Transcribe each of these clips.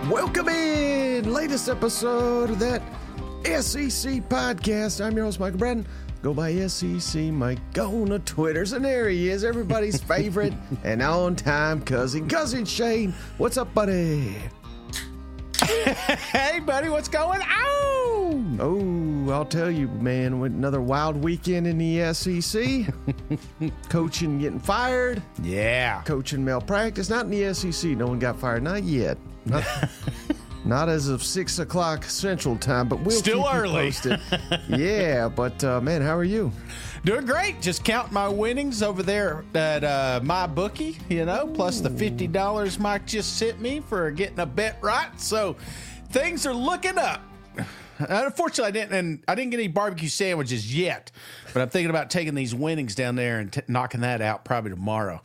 Welcome in, latest episode of that SEC podcast. I'm your host, Michael Bratton. Go by SEC Mike on the Twitters, and there he is, everybody's favorite and on-time cousin Shane. What's up, buddy? Hey, buddy, what's going on? Oh, I'll tell you, man, with another wild weekend in the SEC. Coaching getting fired. Yeah. Coaching malpractice. Not in the SEC. No one got fired. Not yet. Not as of 6 o'clock Central Time, but we'll still keep early. You posted. Yeah, but man, how are you? Doing great. Just counting my winnings over there at MyBookie, plus the $50 Mike just sent me for getting a bet right. So things are looking up. Unfortunately, I didn't get any barbecue sandwiches yet, but I'm thinking about taking these winnings down there and knocking that out probably tomorrow.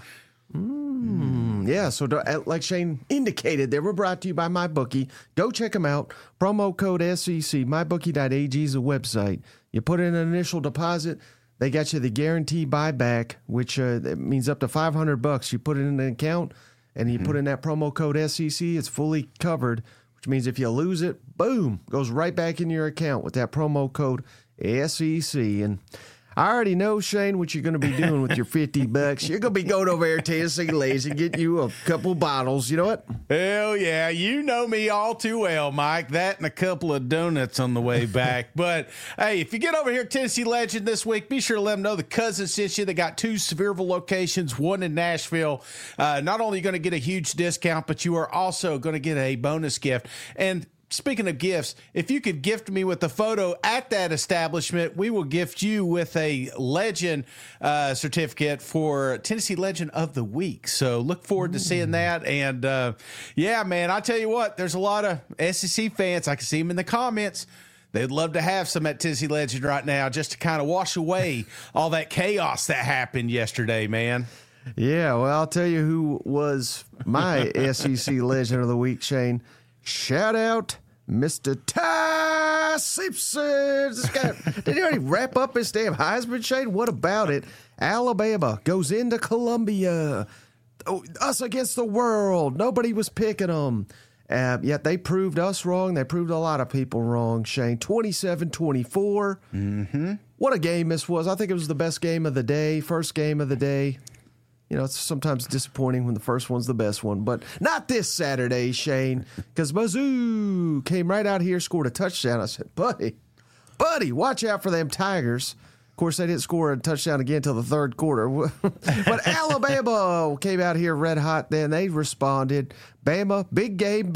Yeah, so like Shane indicated, they were brought to you by MyBookie. Go check them out. Promo code SEC. MyBookie.ag is a website. You put in an initial deposit, they got you the guarantee buyback, which that means up to $500. You put it in an account, and you put in that promo code SEC. It's fully covered, which means if you lose it, boom, goes right back in your account with that promo code SEC. And I already know, Shane, what you're going to be doing with your $50. You're going to be going over there to Tennessee Lays and getting you a couple bottles. You know what? Hell yeah. You know me all too well, Mike. That and a couple of donuts on the way back. But, hey, if you get over here at Tennessee Legend this week, be sure to let them know the cousin sent you. They got 2 Sevierville locations, 1 in Nashville. Not only are you going to get a huge discount, but you are also going to get a bonus gift. And speaking of gifts, if you could gift me with a photo at that establishment, we will gift you with a Legend certificate for Tennessee Legend of the Week. So look forward to seeing that. And, yeah, man, I tell you what, there's a lot of SEC fans. I can see them in the comments. They'd love to have some at Tennessee Legend right now just to kind of wash away all that chaos that happened yesterday, man. Yeah, well, I'll tell you who was my SEC Legend of the Week, Shane. Shout out, Mr. Ty Simpson. This guy, did he already wrap up his damn Heisman, Shane? What about it? Alabama goes into Columbia. Oh, us against the world. Nobody was picking them. Yet they proved us wrong. They proved a lot of people wrong, Shane. 27-24. Mm-hmm. What a game this was. I think it was the best game of the day, first game of the day. You know, it's sometimes disappointing when the first one's the best one, but not this Saturday, Shane, because Mizzou came right out here, scored a touchdown. I said, buddy, watch out for them Tigers. Of course, they didn't score a touchdown again until the third quarter. But Alabama came out here red hot then. They responded. Bama, big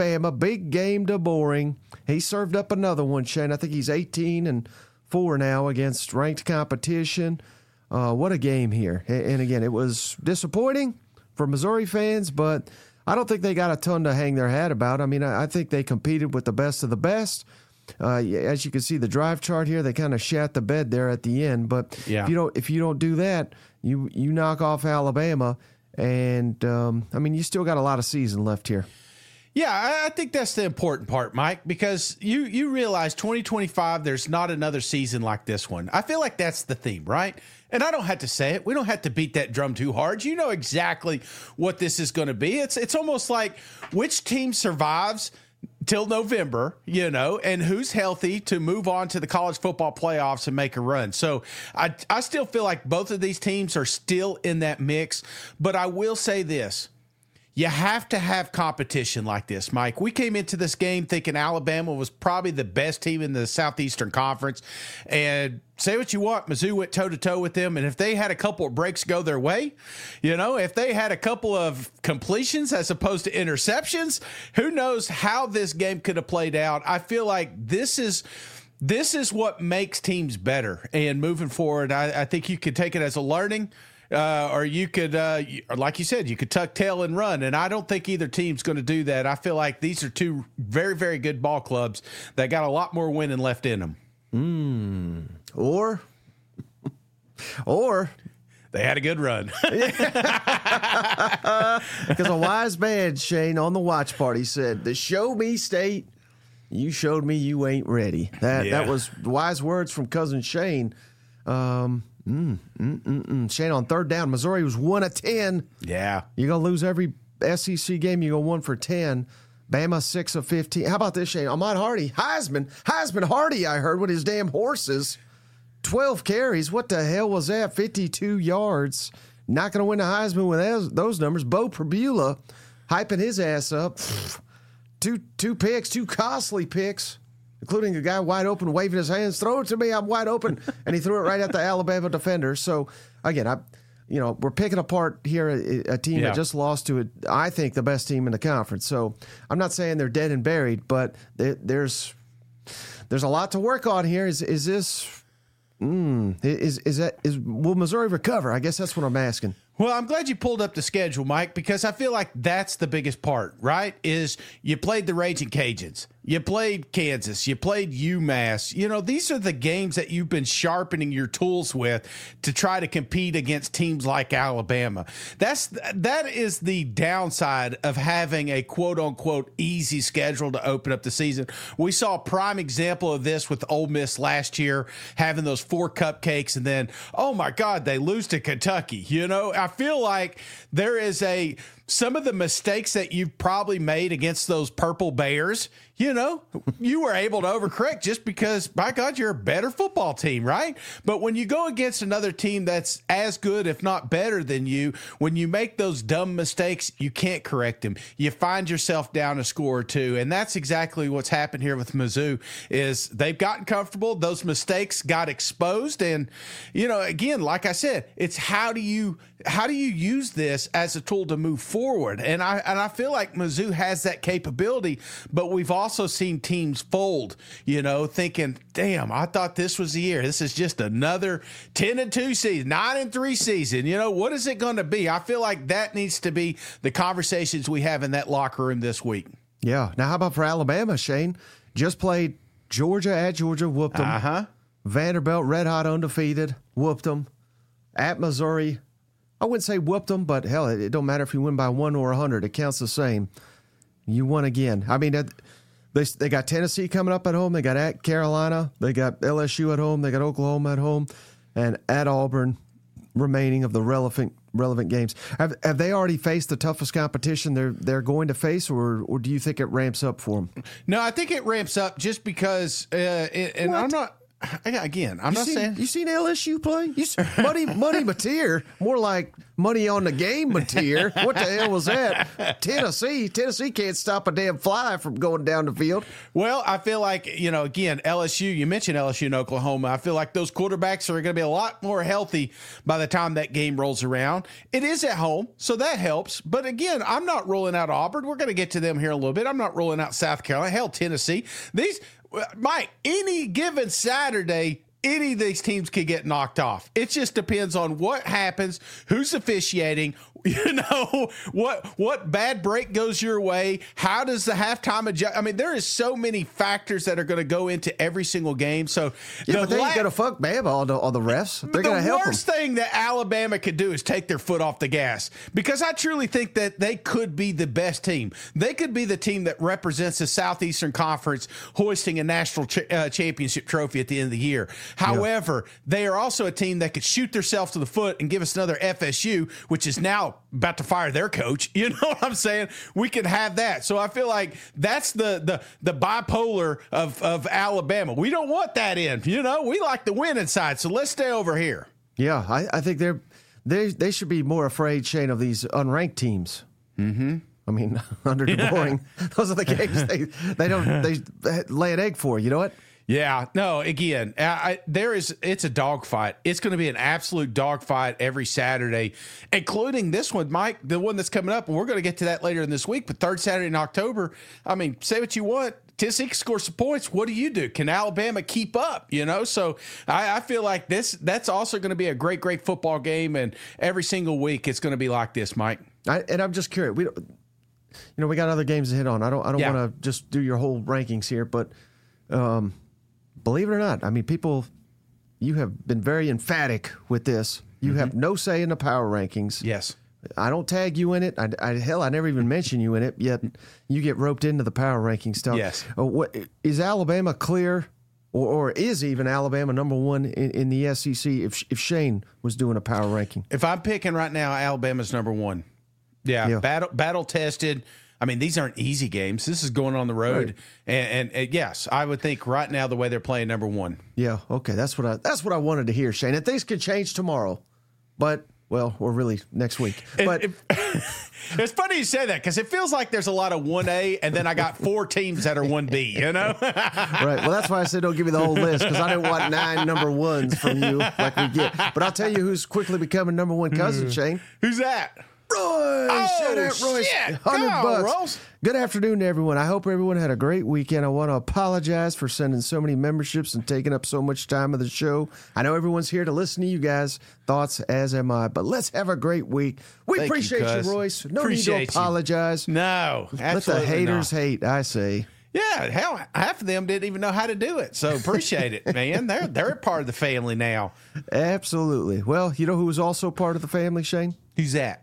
game to Boring. He served up another one, Shane. I think he's 18-4 now against ranked competition. What a game here. And again, it was disappointing for Missouri fans, but I don't think they got a ton to hang their hat about. I mean, I think they competed with the best of the best. As you can see, the drive chart here, they kind of shat the bed there at the end. But yeah. if you don't do that, you knock off Alabama. And, I mean, you still got a lot of season left here. Yeah, I think that's the important part, Mike, because you realize 2025, there's not another season like this one. I feel like that's the theme, right? And I don't have to say it. We don't have to beat that drum too hard. You know exactly what this is going to be. It's almost like which team survives till November, and who's healthy to move on to the college football playoffs and make a run. So I still feel like both of these teams are still in that mix. But I will say this. You have to have competition like this, Mike. We came into this game thinking Alabama was probably the best team in the Southeastern Conference. And say what you want, Mizzou went toe-to-toe with them. And if they had a couple of breaks go their way, if they had a couple of completions as opposed to interceptions, who knows how this game could have played out. I feel like this is what makes teams better. And moving forward, I think you could take it as a learning. Or you could, like you said, you could tuck tail and run. And I don't think either team's going to do that. I feel like these are 2 very, very good ball clubs that got a lot more winning left in them. Or they had a good run. Because a wise man, Shane, on the watch party said, the show me state, you showed me you ain't ready. That was wise words from cousin Shane. Shane, on third down, Missouri was 1 of 10. Yeah. You're going to lose every SEC game. You go 1 for 10. Bama 6 of 15. How about this, Shane? Ahmad Hardy, Heisman Hardy, I heard, with his damn horses. 12 carries. What the hell was that? 52 yards. Not going to win the Heisman with those numbers. Bo Pribula hyping his ass up. Two picks, two costly picks, including a guy wide open waving his hands. Throw it to me, I'm wide open. And he threw it right at the Alabama defender. So, again, we're picking apart here a team that just lost to, I think, the best team in the conference. So I'm not saying they're dead and buried, but there's a lot to work on here. Will Missouri recover? I guess that's what I'm asking. Well, I'm glad you pulled up the schedule, Mike, because I feel like that's the biggest part, right? Is you played the Raging Cajuns. You played Kansas. You played UMass. These are the games that you've been sharpening your tools with to try to compete against teams like Alabama. That is the downside of having a quote-unquote easy schedule to open up the season. We saw a prime example of this with Ole Miss last year, having those 4 cupcakes, and then, oh, my God, they lose to Kentucky. I feel like there is some of the mistakes that you've probably made against those Purple Bears, you were able to overcorrect just because, by God, you're a better football team, right? But when you go against another team that's as good, if not better than you, when you make those dumb mistakes, you can't correct them. You find yourself down a score or two, and that's exactly what's happened here with Mizzou is they've gotten comfortable. Those mistakes got exposed, and, again, like I said, it's how do you use this as a tool to move forward? And I feel like Mizzou has that capability, but we've also seen teams fold, thinking, damn, I thought this was the year. This is just another 10-2 season, 9-3 season. What is it going to be? I feel like that needs to be the conversations we have in that locker room this week. Yeah. Now, how about for Alabama, Shane? Just played Georgia at Georgia, whooped them. Uh-huh. Vanderbilt, red hot, undefeated, whooped them. At Missouri, I wouldn't say whooped them, but hell, it don't matter if you win by 1 or 100. It counts the same. You won again. I mean, they got Tennessee coming up at home. They got at Carolina. They got LSU at home. They got Oklahoma at home, and at Auburn. Remaining of the relevant games. Have they already faced the toughest competition they're going to face, or do you think it ramps up for them? No, I think it ramps up just because. And I'm not. Again, I'm not saying you seen LSU play. Money Mateer, more like money on the game Mateer. What the hell was that? Tennessee can't stop a damn fly from going down the field. Well, I feel like again, LSU. You mentioned LSU and Oklahoma. I feel like those quarterbacks are going to be a lot more healthy by the time that game rolls around. It is at home, so that helps. But again, I'm not ruling out Auburn. We're going to get to them here in a little bit. I'm not ruling out South Carolina. Hell, Tennessee. Mike, any given Saturday, any of these teams could get knocked off. It just depends on what happens, who's officiating, what bad break goes your way, how does the halftime adjust. I mean, there is so many factors that are going to go into every single game. So but they ain't going to fuck Bama, all the refs. They're going to help them. The worst thing that Alabama could do is take their foot off the gas, because I truly think that they could be the best team. They could be the team that represents the Southeastern Conference hoisting a national championship trophy at the end of the year. However, they are also a team that could shoot themselves to the foot and give us another FSU, which is now about to fire their coach. You know what I'm saying? We could have that. So I feel like that's the bipolar of Alabama. We don't want that in. We like the winning side. So let's stay over here. Yeah, I think they should be more afraid, Shane, of these unranked teams. Mm-hmm. I mean, under DeBoring, those are the games they lay an egg for. You know what? Yeah, no, again, it's a dogfight. It's going to be an absolute dogfight every Saturday, including this one, Mike, the one that's coming up. And we're going to get to that later in this week. But third Saturday in October, I mean, say what you want. Tennessee can score some points. What do? Can Alabama keep up? So I feel like that's also going to be a great, great football game. And every single week it's going to be like this, Mike. And I'm just curious. We got other games to hit on. I don't want to just do your whole rankings here, but believe it or not, I mean, you have been very emphatic with this. You have no say in the power rankings. Yes. I don't tag you in it. I never even mention you in it, yet you get roped into the power ranking stuff. Yes. What is Alabama clear, or is even Alabama number one in the SEC if Shane was doing a power ranking? If I'm picking right now, Alabama's number one. Yeah. Battle tested. I mean, these aren't easy games. This is going on the road, right. and yes, I would think right now the way they're playing, number one. Yeah, okay, that's what I wanted to hear, Shane. And things could change tomorrow, but well, or really next week. But it's funny you say that because it feels like there's a lot of 1A, and then I got 4 teams that are 1B. You know, right? Well, that's why I said don't give me the whole list because I didn't want 9 number ones from you like we get. But I'll tell you who's quickly becoming number one cousin, Shane. Who's that? Royce! Shout out Royce. Shit. $100. Good afternoon to everyone. I hope everyone had a great weekend. I want to apologize for sending so many memberships and taking up so much time of the show. I know everyone's here to listen to you guys' thoughts, as am I. But let's have a great week. We appreciate you, Royce. No need to apologize. No, let the haters hate, I say. Yeah, hell, half of them didn't even know how to do it. So appreciate it, man. They're a part of the family now. Absolutely. Well, you know who was also part of the family, Shane? Who's that?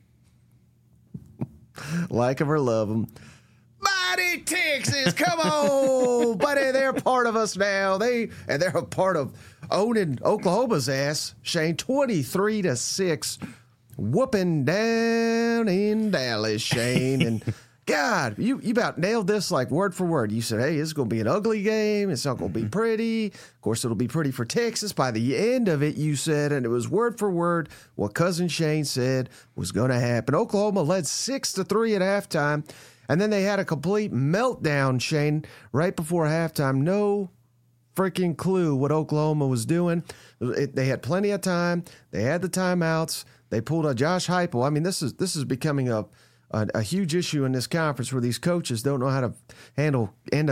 Like them or love them. Mighty Texas, come on, buddy. They're part of us now. They're a part of owning Oklahoma's ass. Shane, 23-6, whooping down in Dallas, Shane. And God, you about nailed this like word for word. You said, hey, it's going to be an ugly game. It's not going to be pretty. Of course, it'll be pretty for Texas. By the end of it, you said, and it was word for word what Cousin Shane said was going to happen. Oklahoma led 6-3 at halftime, and then they had a complete meltdown, Shane, right before halftime. No freaking clue what Oklahoma was doing. They had plenty of time. They had the timeouts. They pulled a Josh Heupel. I mean, this is becoming a huge issue in this conference where these coaches don't know how to handle end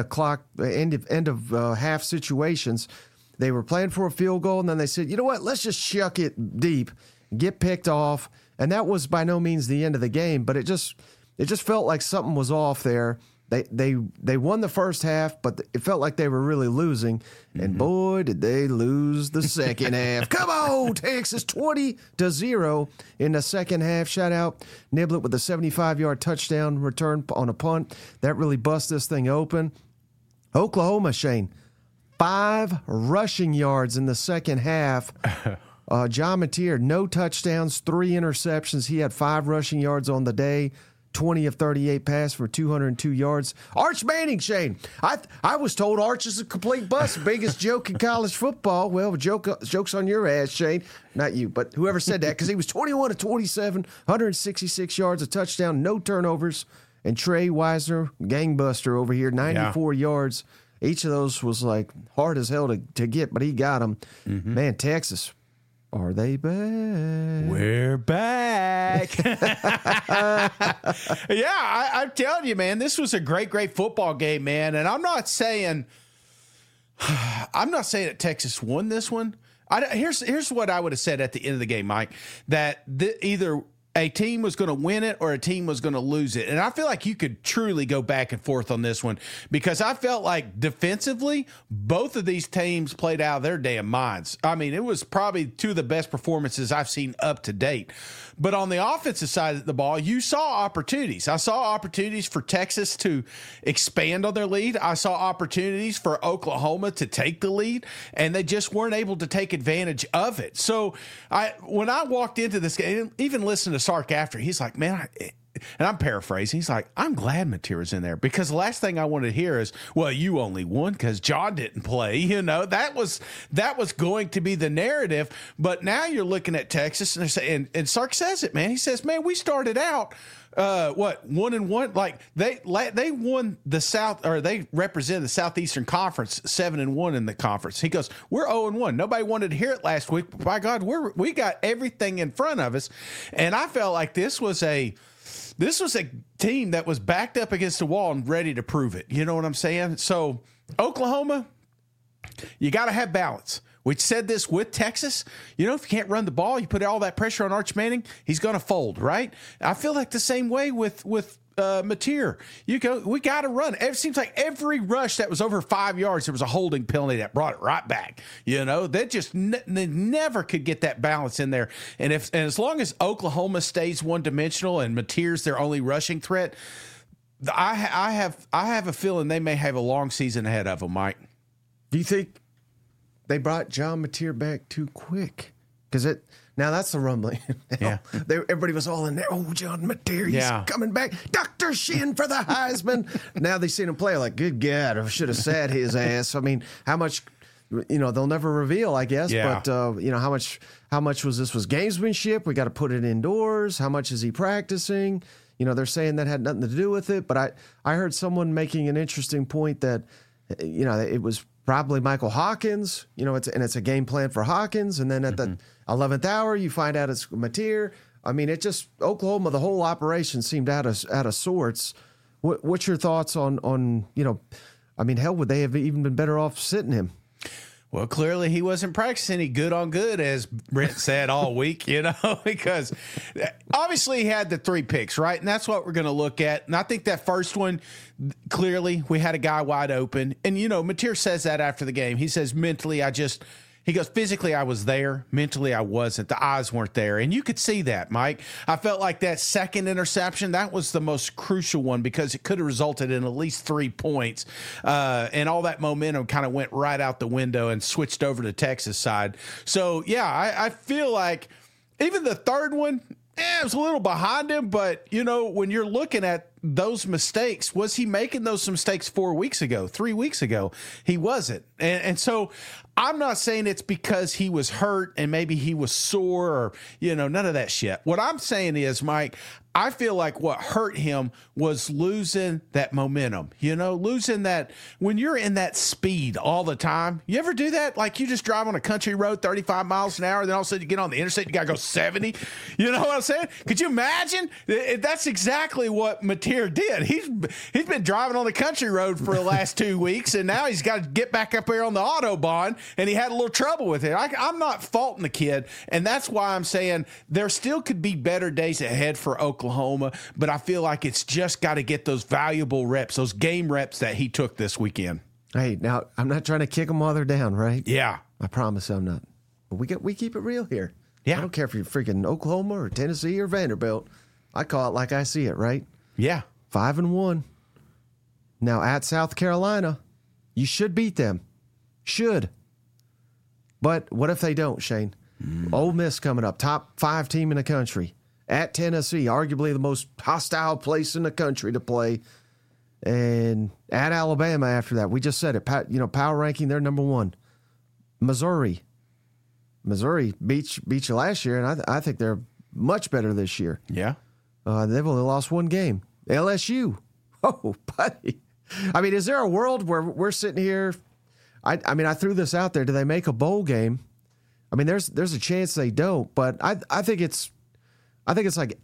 of half situations. They were playing for a field goal, and then they said, you know what, let's just chuck it deep, get picked off. And that was by no means the end of the game, but it just felt like something was off there. They won the first half, but it felt like they were really losing. And boy, did they lose the second half. Come on, Texas, 20-0 in the second half. Shout out Niblett with a 75-yard touchdown return on a punt. That really bust this thing open. Oklahoma, Shane, 5 rushing yards in the second half. John Mateer, no touchdowns, 3 interceptions. He had 5 rushing yards on the day. 20 of 38 pass for 202 yards. Arch Manning, Shane. I was told Arch is a complete bust. Biggest joke in college football. Well, joke's on your ass, Shane. Not you, but whoever said that, because he was 21 of 27, 166 yards, a touchdown, no turnovers. And Trey Wisner, gangbuster over here, 94 yards. Each of those was like hard as hell to get, but he got them. Man, Texas. Are they back? We're back. Yeah, I'm telling you, man, this was a great football game, man. And I'm not saying that Texas won this one. Here's what I would have said at the end of the game, Mike, that either a team was going to win it or a team was going to lose it. And I feel like you could truly go back and forth on this one because I felt like defensively, both of these teams played out of their damn minds. I mean, it was probably 2 of the best performances I've seen up to date. But on the offensive side of the ball, you saw opportunities. I saw opportunities for Texas to expand on their lead. I saw opportunities for Oklahoma to take the lead, and they just weren't able to take advantage of it. So when I walked into this game, even listened to Sark after, he's like, man, and I'm paraphrasing, he's like, I'm glad Mateer is in there because the last thing I wanted to hear is, well, you only won because John didn't play. You know, that was going to be the narrative. But now you're looking at Texas and they're saying, and Sark says it, man. He says, man, we started out 1-1, like they won the South, or they represented the Southeastern Conference 7-1 in the conference. He goes, we're 0-1. Nobody wanted to hear it last week, but by God, we got everything in front of us. And I felt like this was a team that was backed up against the wall and ready to prove it. You know what I'm saying? So Oklahoma, you got to have balance. We said this with Texas. You know, if you can't run the ball, you put all that pressure on Arch Manning, he's going to fold, right? I feel like the same way with Mateer. We got to run. It seems like every rush that was over 5 yards, there was a holding penalty that brought it right back. You know, they just they never could get that balance in there. And as long as Oklahoma stays one-dimensional and Mateer's their only rushing threat, I have a feeling they may have a long season ahead of them, Mike. Do you think they brought John Mateer back too quick? Because Now that's the rumbling. Yeah. Everybody was all in there. Oh, John Mateer, he's coming back. Dr. Shin for the Heisman. Now they seen him play like, good God, I should have sat his ass. I mean, how much, they'll never reveal, I guess. Yeah. But, how much was gamesmanship? We got to put it indoors. How much is he practicing? They're saying that had nothing to do with it. But I heard someone making an interesting point that, it was probably Michael Hawkins, it's a game plan for Hawkins. And then at the 11th hour, you find out it's Mateer. I mean, Oklahoma, the whole operation seemed out of sorts. What's your thoughts on hell, would they have even been better off sitting him? Well, clearly he wasn't practicing any good on good, as Brent said all week, because obviously he had the 3 picks, right? And that's what we're going to look at. And I think that first one, clearly we had a guy wide open. And, Mateer says that after the game. He says, mentally, he goes, physically, I was there. Mentally, I wasn't. The eyes weren't there. And you could see that, Mike. I felt like that second interception, that was the most crucial one because it could have resulted in at least 3 points. And all that momentum kind of went right out the window and switched over to Texas side. So, yeah, I feel like even the third one, it was a little behind him. But, when you're looking at those mistakes, was he making those mistakes 4 weeks ago, 3 weeks ago? He wasn't. And so I'm not saying it's because he was hurt and maybe he was sore or, none of that shit. What I'm saying is, Mike, I feel like what hurt him was losing that momentum, losing that when you're in that speed all the time. You ever do that? Like you just drive on a country road 35 miles an hour, then all of a sudden you get on the interstate, you got to go 70. You know what I'm saying? Could you imagine? That's exactly what Mateer did. He's been driving on the country road for the last 2 weeks, and now he's got to get back up here on the Autobahn, and he had a little trouble with it. I'm not faulting the kid, and that's why I'm saying there still could be better days ahead for Oklahoma, but I feel like it's just got to get those valuable reps, those game reps that he took this weekend. Hey, now, I'm not trying to kick them while they're down, right? Yeah. I promise I'm not. But we keep it real here. Yeah. I don't care if you're freaking Oklahoma or Tennessee or Vanderbilt. I call it like I see it, right? Yeah. 5-1. Now at South Carolina, you should beat them. Should. But what if they don't, Shane? Ole Miss coming up, top 5 team in the country. At Tennessee, arguably the most hostile place in the country to play. And at Alabama after that. We just said it. Power ranking, they're number 1. Missouri beat you last year, and I think they're much better this year. Yeah. They've only lost 1 game. LSU. Oh, buddy. I mean, is there a world where we're sitting here? I threw this out there. Do they make a bowl game? I mean, there's a chance they don't, but I think it's like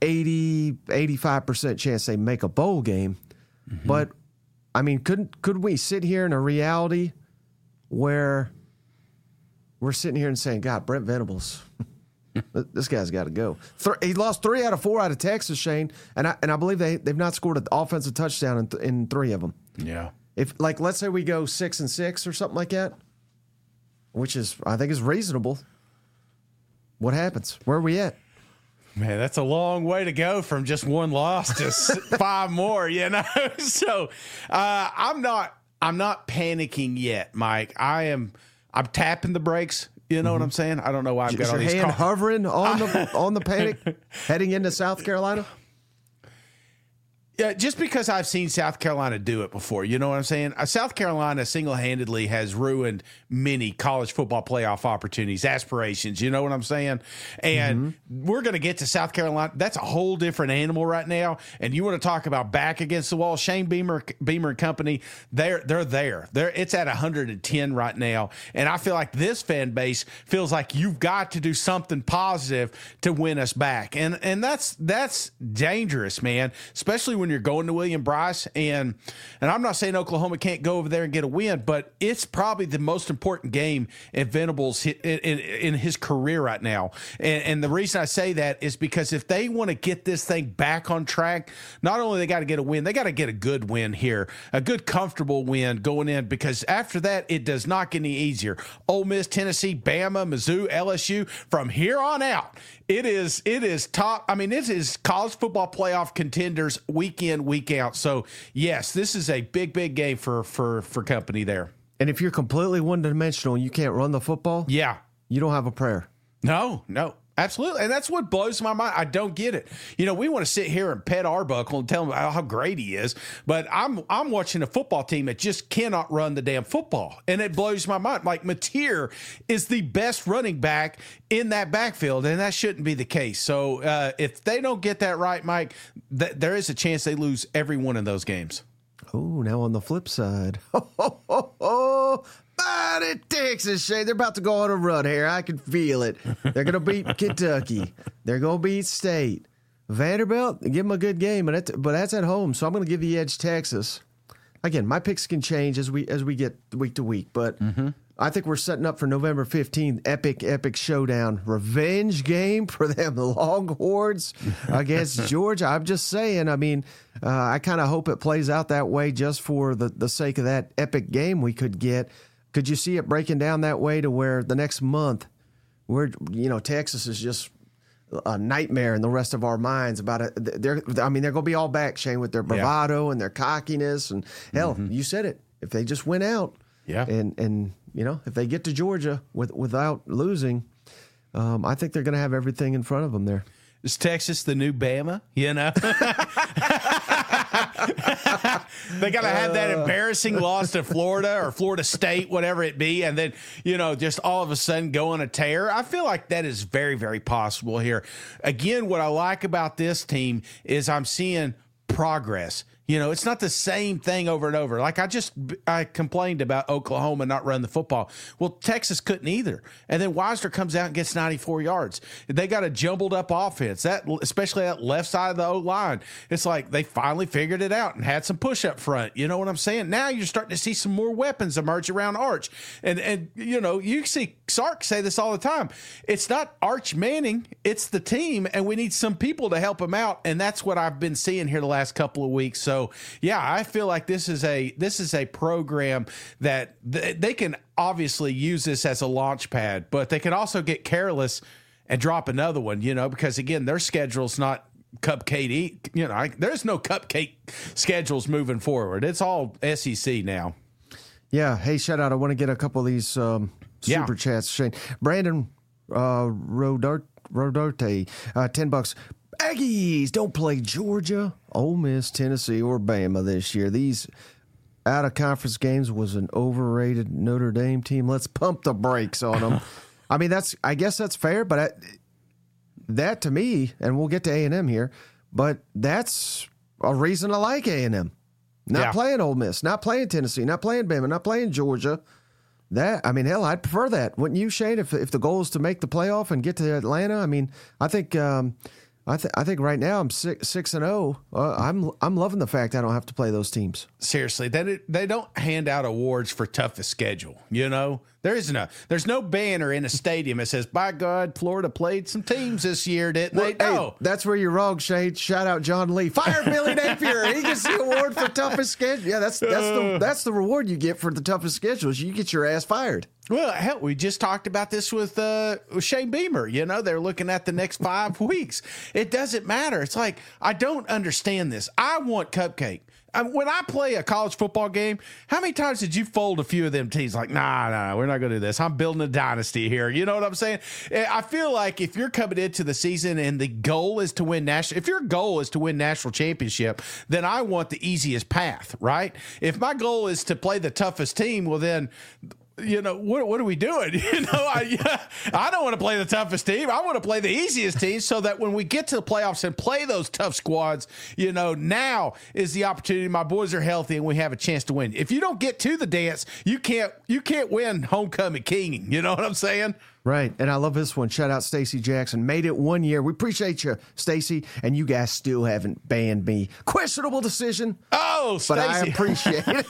85% chance they make a bowl game. Mm-hmm. But I mean, could we sit here in a reality where we're sitting here and saying, God, Brent Venables, this guy's got to go. He lost 3 out of 4 out of Texas, Shane, and I believe they've not scored an offensive touchdown in 3 of them. Yeah. If let's say we go 6-6 or something like that, which I think is reasonable. What happens? Where are we at? Man, that's a long way to go from just 1 loss to 5 more. So I'm not panicking yet, Mike. I'm tapping the brakes. You know what I'm saying? I don't know why I've got all these. Is your hand hovering on the panic heading into South Carolina? Yeah, just because I've seen South Carolina do it before. You know what I'm saying? South Carolina single-handedly has ruined many college football playoff opportunities, aspirations. You know what I'm saying? And we're going to get to South Carolina. That's a whole different animal right now. And you want to talk about back against the wall? Shane Beamer and company, they're there. It's at 110 right now. And I feel like this fan base feels like you've got to do something positive to win us back. And that's dangerous, man, especially when you're going to William Bryce, and I'm not saying Oklahoma can't go over there and get a win, but it's probably the most important game in Venables in his career right now. And the reason I say that is because if they want to get this thing back on track, not only they got to get a win, they got to get a good win here, a good comfortable win going in, because after that it does not get any easier. Ole Miss, Tennessee, Bama, Mizzou, LSU, from here on out, it is top. I mean, it is college football playoff contenders week in, week out. So yes, this is a big game for company there. And if you're completely one-dimensional and you can't run the football, yeah, you don't have a prayer. No, Absolutely. And that's what blows my mind. I don't get it. We want to sit here and pet Arbuckle and tell him how great he is, but I'm watching a football team that just cannot run the damn football. And it blows my mind. Like, Mateer is the best running back in that backfield, and that shouldn't be the case. So if they don't get that right, Mike, there is a chance they lose every one of those games. Oh, now on the flip side. But at Texas, Shane, they're about to go on a run here. I can feel it. They're going to beat Kentucky. They're going to beat State. Vanderbilt, give them a good game, but that's at home, so I'm going to give the edge Texas. Again, my picks can change as we get week to week, but I think we're setting up for November 15th, epic showdown, revenge game for them Longhorns against Georgia. I'm just saying, I mean, I kind of hope it plays out that way just for the sake of that epic game we could get. Could you see it breaking down that way to where the next month, Texas is just a nightmare in the rest of our minds about it? They're going to be all back, Shane, with their bravado and their cockiness, and hell, you said it. If they just win out, and if they get to Georgia without losing, I think they're going to have everything in front of them there. Is Texas the new Bama? They got to have that embarrassing loss to Florida or Florida State, whatever it be, and then, just all of a sudden go on a tear. I feel like that is very, very possible here. Again, what I like about this team is I'm seeing progress. It's not the same thing over and over. Like I complained about Oklahoma not running the football. Well, Texas couldn't either. And then Wisner comes out and gets 94 yards. They got a jumbled up offense, especially that left side of the O-line. It's like they finally figured it out and had some push up front. You know what I'm saying? Now you're starting to see some more weapons emerge around Arch. And you see Sark say this all the time. It's not Arch Manning, it's the team, and we need some people to help him out. And that's what I've been seeing here the last couple of weeks. So, I feel like this is a program that they can obviously use this as a launch pad, but they can also get careless and drop another one, because again, their schedule's not cupcake. There's no cupcake schedules moving forward. It's all SEC now. Yeah. Hey, shout out. I want to get a couple of these super chats, Shane. Brandon Rodarte, $10. Aggies don't play Georgia, Ole Miss, Tennessee, or Bama this year. These out-of-conference games was an overrated Notre Dame team. Let's pump the brakes on them. I mean, I guess that's fair, but that to me, and we'll get to A&M here, but that's a reason I like A&M. Not playing Ole Miss, not playing Tennessee, not playing Bama, not playing Georgia. Hell, I'd prefer that. Wouldn't you, Shane, if the goal is to make the playoff and get to Atlanta? I mean, I think right now I'm 6-0. I'm loving the fact I don't have to play those teams. Seriously, they don't hand out awards for toughest schedule. There's no banner in a stadium that says, "By God, Florida played some teams this year, didn't they?" No, hey, that's where you're wrong, Shane. Shout out John Lee. Fire Billy Napier. He gets the award for toughest schedule. Yeah, that's the reward you get for the toughest schedules. You get your ass fired. Well, hell, we just talked about this with Shane Beamer. They're looking at the next 5 weeks. It doesn't matter. It's like, I don't understand this. I want cupcake. When I play a college football game, how many times did you fold a few of them teams? Like, nah, we're not going to do this. I'm building a dynasty here. You know what I'm saying? I feel like if you're coming into the season and the goal is to win if your goal is to win national championship, then I want the easiest path, right? If my goal is to play the toughest team, well then, what are we doing? I don't want to play the toughest team. I want to play the easiest team so that when we get to the playoffs and play those tough squads, now is the opportunity. My boys are healthy and we have a chance to win. If you don't get to the dance, you can't win homecoming king. You know what I'm saying? Right. And I love this one. Shout out Stacey Jackson. Made it 1 year. We appreciate you, Stacey. And you guys still haven't banned me. Questionable decision. Oh, Stacey. But I appreciate it.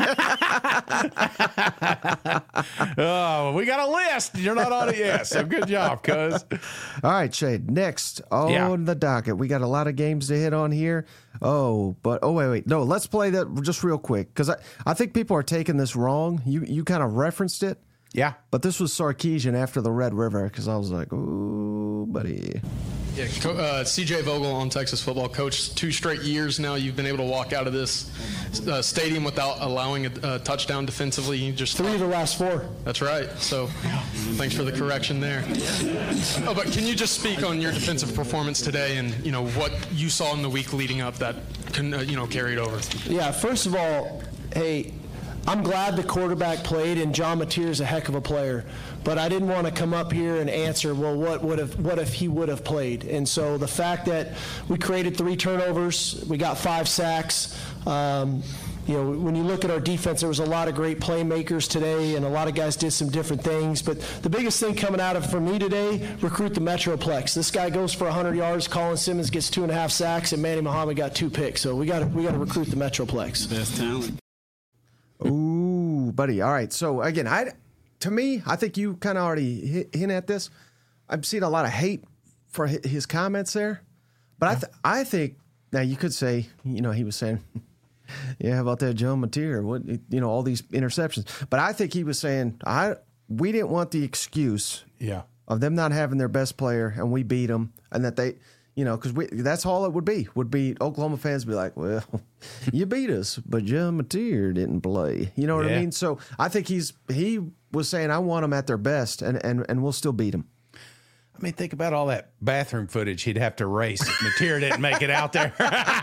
Oh, we got a list. You're not on it yet. So good job, cuz. All right, Shade. Next on the docket. We got a lot of games to hit on here. Wait. No, let's play that just real quick. Because I think people are taking this wrong. You kind of referenced it. Yeah. But this was Sarkisian after the Red River because I was like, ooh, buddy. Yeah, CJ Vogel on Texas football, coach, 2 straight years now. You've been able to walk out of this stadium without allowing a touchdown defensively. You just 3 of the last 4. That's right. So thanks for the correction there. Oh, but can you just speak on your defensive performance today and, what you saw in the week leading up that carried over? Yeah, first of all, hey, I'm glad the quarterback played, and John Mateer is a heck of a player. But I didn't want to come up here and answer, well, what if he would have played? And so the fact that we created 3 turnovers, we got 5 sacks. When you look at our defense, there was a lot of great playmakers today, and a lot of guys did some different things. But the biggest thing coming out of for me today, recruit the Metroplex. This guy goes for 100 yards. Colin Simmons gets 2.5 sacks, and Manny Muhammad got 2 picks. So we got to recruit the Metroplex. Best talent. Ooh, buddy. All right. So again, I think you kind of already hint at this. I've seen a lot of hate for his comments there, but I think now you could say, he was saying, yeah, how about that John Mateer? What, all these interceptions. But I think he was saying, we didn't want the excuse of them not having their best player and we beat them, and that they, because that's all it would be Oklahoma fans be like, well, you beat us, but John Mateer didn't play. You know what I mean? So I think he was saying, I want them at their best, and we'll still beat them. I mean, think about all that bathroom footage he'd have to race if Mateer didn't make it out there.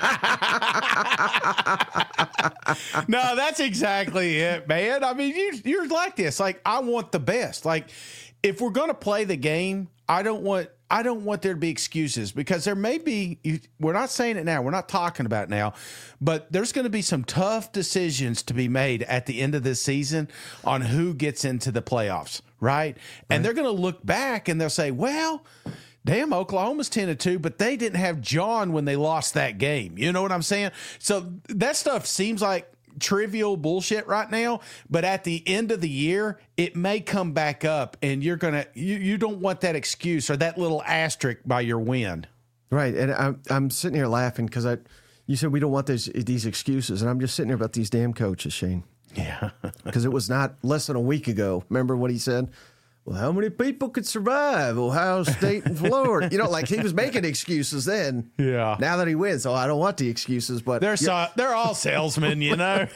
No, that's exactly it, man. I mean, you're like this. Like, I want the best. Like, if we're going to play the game, I don't want there to be excuses, because there may be, we're not saying it now, we're not talking about it now, but there's going to be some tough decisions to be made at the end of this season on who gets into the playoffs, right? And they're going to look back and they'll say, well, damn, Oklahoma's 10-2, but they didn't have John when they lost that game. You know what I'm saying? So that stuff seems like trivial bullshit right now, but at the end of the year, it may come back up, and you don't want that excuse or that little asterisk by your win. Right, and I'm sitting here laughing because you said we don't want these excuses, and I'm just sitting here about these damn coaches, Shane. Yeah, because it was not less than a week ago. Remember what he said? Well, how many people could survive Ohio State and Florida? Like he was making excuses then. Yeah. Now that he wins, so I don't want the excuses. But they're all salesmen, Well,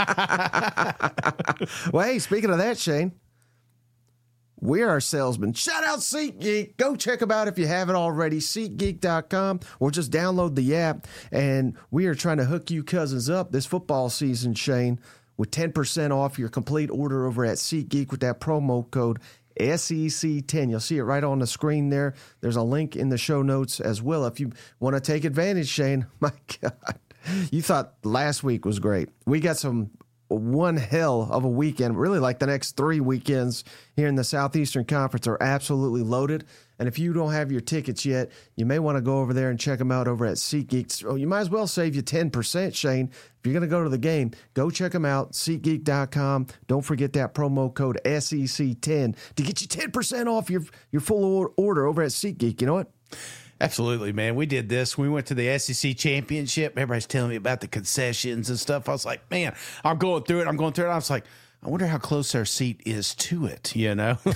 hey, speaking of that, Shane, we are salesmen. Shout out SeatGeek. Go check them out if you haven't already. SeatGeek.com, or just download the app. And we are trying to hook you cousins up this football season, Shane, with 10% off your complete order over at SeatGeek with that promo code SEC10. You'll see it right on the screen there. There's a link in the show notes as well. If you want to take advantage, Shane, my God, you thought last week was great. We got one hell of a weekend. Really, like the next 3 weekends here in the Southeastern Conference are absolutely loaded. And if you don't have your tickets yet, you may want to go over there and check them out over at SeatGeek. So you might as well save you 10%, Shane. If you're going to go to the game, go check them out, SeatGeek.com. Don't forget that promo code SEC10 to get you 10% off your full order over at SeatGeek. You know what? Absolutely, man. We did this. We went to the SEC championship. Everybody's telling me about the concessions and stuff. I was like, man, I'm going through it. I was like, I wonder how close our seat is to it, You can do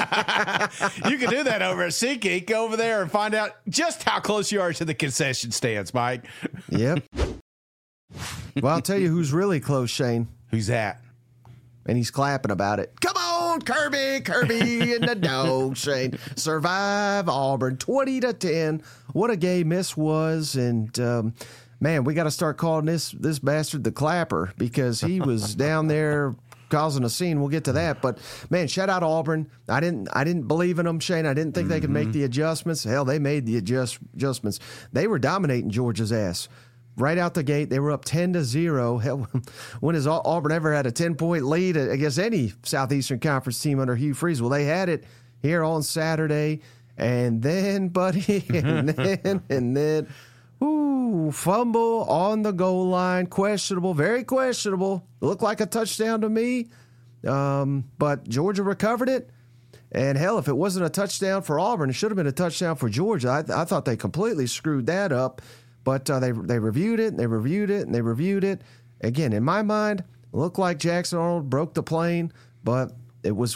that over at SeatGeek. Go over there and find out just how close you are to the concession stands, Mike. Yep. Well, I'll tell you who's really close, Shane. Who's that? And he's clapping about it. Come on, Kirby and the dog, Shane. Survive Auburn, 20-10. What a game this was. And, man, we got to start calling this bastard the Clapper, because he was down there causing a scene. We'll get to that. But, man, shout out Auburn. I didn't believe in them, Shane. I didn't think they could make the adjustments. Hell, they made the adjustments. They were dominating Georgia's ass. Right out the gate, they were up 10-0. Hell, when has Auburn ever had a 10-point lead against any Southeastern Conference team under Hugh Freeze? Well, they had it here on Saturday. And then, buddy, and then, fumble on the goal line. Questionable, very questionable. Looked like a touchdown to me. But Georgia recovered it. And hell, if it wasn't a touchdown for Auburn, it should have been a touchdown for Georgia. I thought they completely screwed that up. But they reviewed it, and they reviewed it, and they reviewed it. Again, in my mind, it looked like Jackson Arnold broke the plane, but it was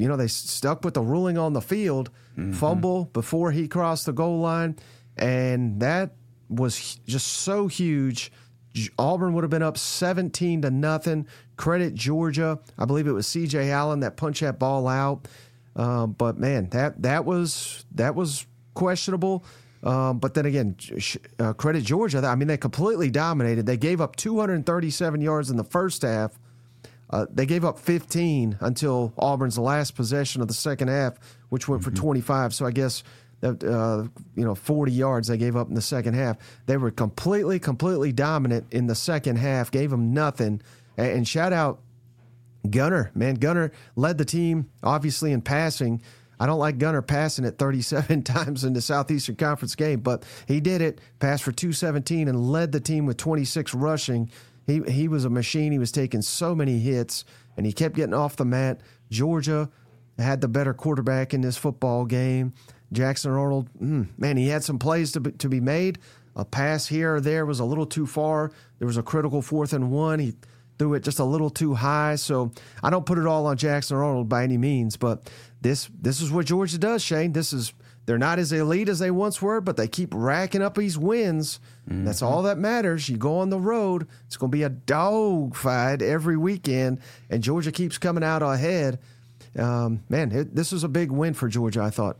they stuck with the ruling on the field, fumble before he crossed the goal line, and that was just so huge. Auburn would have been up 17-0. Credit Georgia. I believe it was C.J. Allen that punched that ball out. But man, that was questionable. But then again, credit Georgia. I mean, they completely dominated. They gave up 237 yards in the first half. They gave up 15 until Auburn's last possession of the second half, which went for 25. So I guess that 40 yards they gave up in the second half. They were completely dominant in the second half. Gave them nothing. And shout out Gunner, man. Gunner led the team, obviously, in passing. I don't like Gunner passing it 37 times in the Southeastern Conference game, but he did it, passed for 217 and led the team with 26 rushing. He was a machine. He was taking so many hits, and he kept getting off the mat. Georgia had the better quarterback in this football game. Jackson Arnold, man, he had some plays to be made. A pass here or there was a little too far. There was a critical 4th and 1. He threw it just a little too high. So I don't put it all on Jackson Arnold by any means, but this is what Georgia does, Shane. They're not as elite as they once were, but they keep racking up these wins. That's all that matters. You go on the road, it's going to be a dogfight every weekend, and Georgia keeps coming out ahead. This was a big win for Georgia, I thought.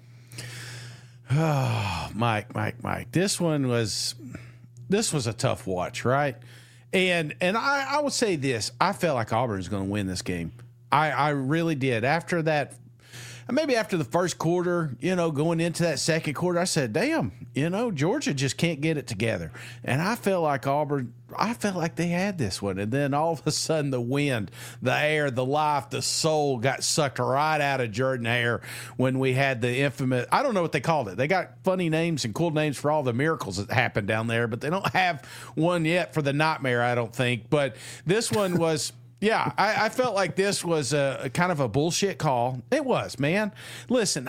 Oh, Mike. This was a tough watch, right? And I will say this. I felt like Auburn was going to win this game. I really did. After that, maybe after the first quarter, going into that second quarter, I said, damn, Georgia just can't get it together. And I felt like they had this one. And then all of a sudden the wind, the air, the life, the soul got sucked right out of Jordan-Hare when we had the infamous, I don't know what they called it. They got funny names and cool names for all the miracles that happened down there, but they don't have one yet for the nightmare, I don't think. But this one was... Yeah, I felt like this was a kind of a bullshit call. It was, man. Listen,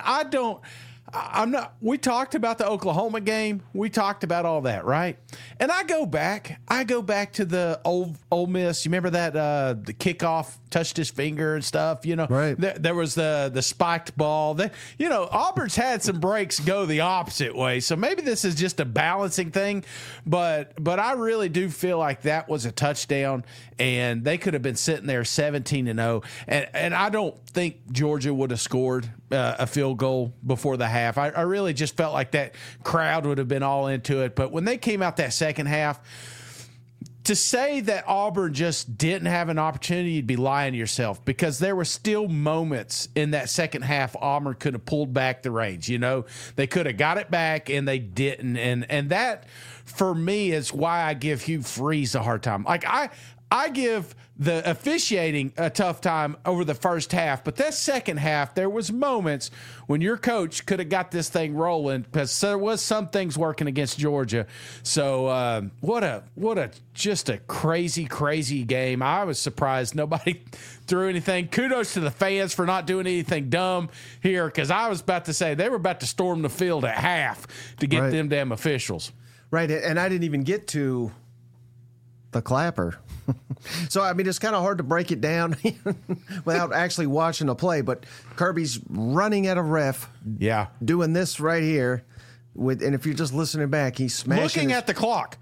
we talked about the Oklahoma game. We talked about all that, right? And I go back to the Ole Miss. You remember that the kickoff touched his finger and stuff, Right. There was the spiked ball. Auburn's had some breaks go the opposite way. So maybe this is just a balancing thing, but I really do feel like that was a touchdown and they could have been sitting there 17-0. And I don't think Georgia would have scored a field goal before the half. I really just felt like that crowd would have been all into it. But when they came out that second half, to say that Auburn just didn't have an opportunity, you'd be lying to yourself, because there were still moments in that second half Auburn could have pulled back the reins. They could have got it back and they didn't. And that, for me, is why I give Hugh Freeze a hard time. Like, I give the officiating a tough time over the first half, but that second half, there was moments when your coach could have got this thing rolling, because there was some things working against Georgia. So what a just a crazy game. I was surprised nobody threw anything. Kudos to the fans for not doing anything dumb here, because I was about to say they were about to storm the field at half to get them damn officials. Right, and I didn't even get to the clapper. So, I mean, it's kind of hard to break it down without actually watching a play. But Kirby's running at a ref. Yeah. Doing this right here. And if you're just listening back, he's smashing. Looking at the clock.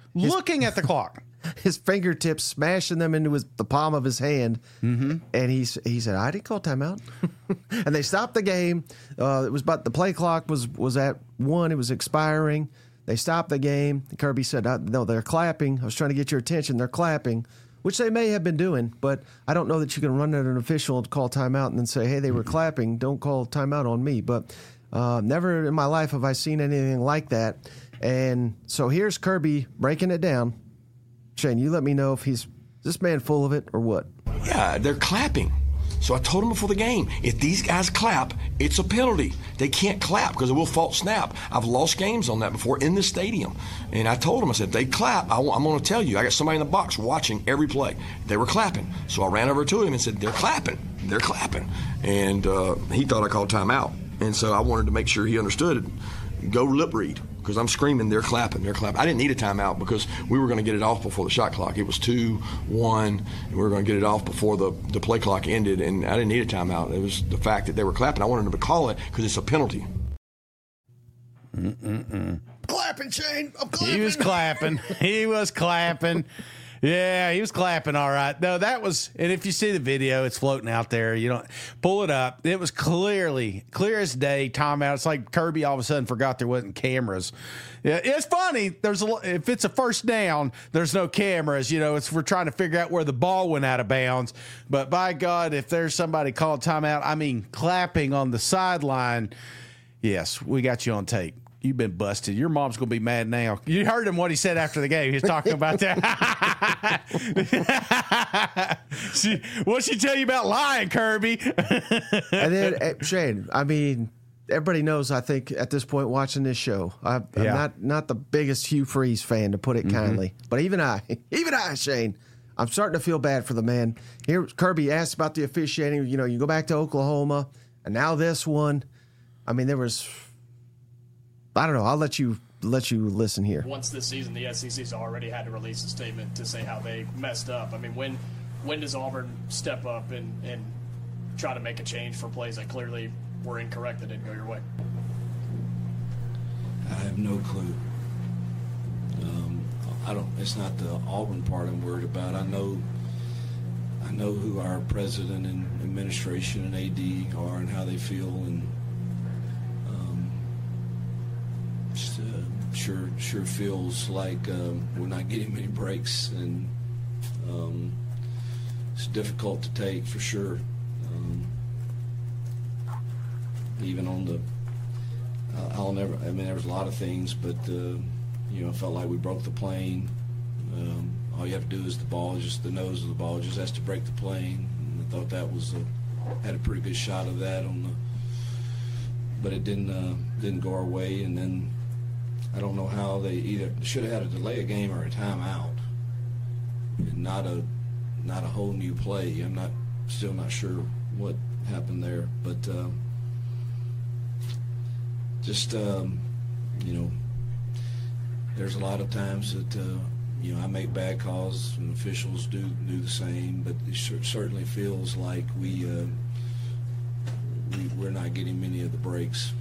His fingertips smashing them into the palm of his hand. Mm-hmm. And he said, I didn't call timeout. And they stopped the game. It was about the play clock was at 1. It was expiring. They stopped the game. Kirby said, no, they're clapping. I was trying to get your attention. They're clapping, which they may have been doing, but I don't know that you can run at an official and call timeout and then say, hey, they were clapping. Don't call timeout on me. But never in my life have I seen anything like that. And so here's Kirby breaking it down. Shane, you let me know if is this man full of it or what? Yeah, they're clapping. So I told him before the game, if these guys clap, it's a penalty. They can't clap because it will false snap. I've lost games on that before in the stadium. And I told them, I said, if they clap, I'm going to tell you. I got somebody in the box watching every play. They were clapping. So I ran over to him and said, they're clapping. They're clapping. And he thought I called timeout. And so I wanted to make sure he understood it. Go lip read. because I'm screaming, they're clapping. I didn't need a timeout because we were going to get it off before the shot clock. It was 2-1, and we were going to get it off before the play clock ended, and I didn't need a timeout. It was the fact that they were clapping. I wanted them to call it because it's a penalty. Clapping, Shane. I'm clapping. He was clapping. He was clapping. Yeah, he was clapping all right. No, that was, and if you see the video, it's floating out there. You don't pull it up. It was clear as day, timeout. It's like Kirby all of a sudden forgot there wasn't cameras. Yeah, it's funny. If it's a first down, there's no cameras. We're trying to figure out where the ball went out of bounds. But by God, if there's somebody called timeout, I mean clapping on the sideline. Yes, we got you on tape. You've been busted. Your mom's going to be mad now. You heard him what he said after the game. He was talking about that. What'd she tell you about lying, Kirby? And then, Shane, I mean, everybody knows, I think, at this point watching this show, I'm not the biggest Hugh Freeze fan, to put it kindly. But even I, Shane, I'm starting to feel bad for the man. Here, Kirby asked about the officiating. You go back to Oklahoma, and now this one. I mean, there was... I don't know. I'll let you listen here. Once this season, the SEC's already had to release a statement to say how they messed up. I mean, when does Auburn step up and try to make a change for plays that clearly were incorrect that didn't go your way? I have no clue. It's not the Auburn part I'm worried about. I know who our president and administration and AD are and how they feel, and sure feels like we're not getting many breaks, and it's difficult to take for sure. Even on the, there was a lot of things, but I felt like we broke the plane. All you have to do is the nose of the ball just has to break the plane. And I thought that had a pretty good shot of that but it didn't go our way, and then. I don't know how they either should have had a delay a game or a timeout, and not a whole new play. I'm still not sure what happened there, but there's a lot of times that I make bad calls and officials do the same, but it certainly feels like we're not getting many of the breaks.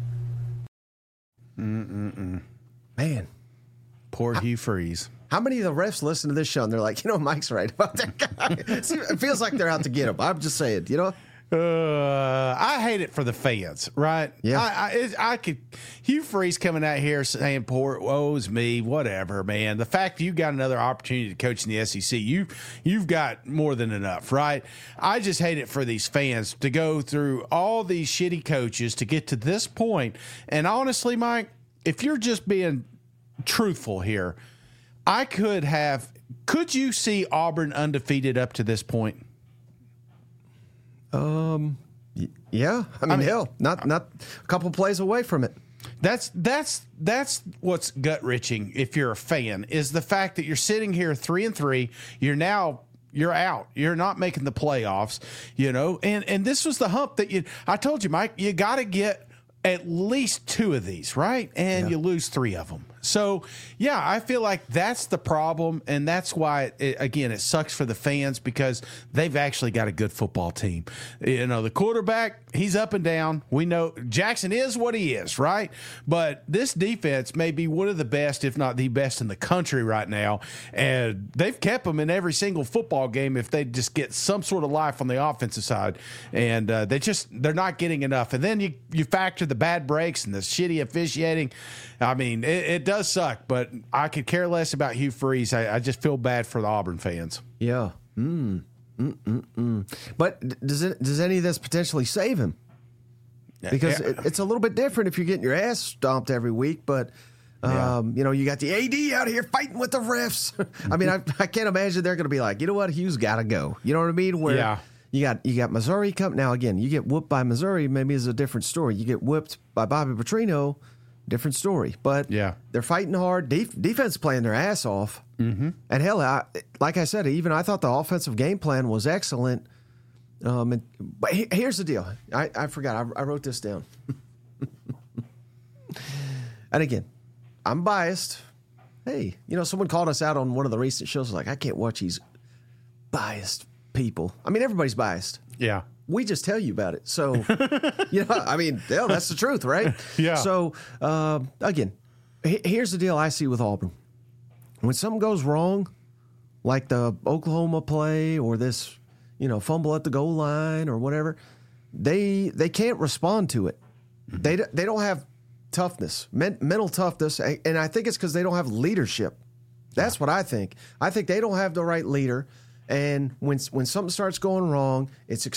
Man. Poor Hugh Freeze. How many of the refs listen to this show and they're like, Mike's right about that guy? It feels like they're out to get him. I'm just saying, I hate it for the fans, right? Yeah. I could Hugh Freeze coming out here saying, "Poor woe's me," whatever, man. The fact that you got another opportunity to coach in the SEC, you've got more than enough, right? I just hate it for these fans to go through all these shitty coaches to get to this point. And honestly, Mike, if you're just being truthful here, could you see Auburn undefeated up to this point? Yeah. I mean, hell, not a couple plays away from it. That's what's gut wrenching. If you're a fan, is the fact that you're sitting here 3-3. You're out. You're not making the playoffs. And this was the hump that I told you, Mike. You got to get at least 2 of these, right? And you lose 3 of them. So, yeah, I feel like that's the problem, and that's why, it sucks for the fans because they've actually got a good football team. The quarterback, he's up and down. We know Jackson is what he is, right? But this defense may be one of the best, if not the best in the country right now, and they've kept them in every single football game if they just get some sort of life on the offensive side, and they're not getting enough. And then you factor the bad breaks and the shitty officiating. I mean, it does suck, but I could care less about Hugh Freeze. I just feel bad for the Auburn fans. Yeah. But does any of this potentially save him? Because it's a little bit different if you're getting your ass stomped every week, but you got the AD out here fighting with the refs. I mean, I can't imagine they're going to be like, you know what, Hugh's got to go. You know what I mean? Where you got Missouri coming. Now, again, you get whooped by Missouri, maybe it's a different story. You get whipped by Bobby Petrino, different story. But they're fighting hard. Defense playing their ass off. Mm-hmm. And hell, like I said, even I thought the offensive game plan was excellent. But here's the deal. I forgot. I wrote this down. And again, I'm biased. Hey, someone called us out on one of the recent shows. Like, I can't watch these biased people. I mean, everybody's biased. Yeah. We just tell you about it. So, that's the truth, right? Yeah. So, again, here's the deal I see with Auburn. When something goes wrong, like the Oklahoma play or this, fumble at the goal line or whatever, they can't respond to it. They don't have toughness, mental toughness, and I think it's because they don't have leadership. That's what I think. I think they don't have the right leader, and when something starts going wrong,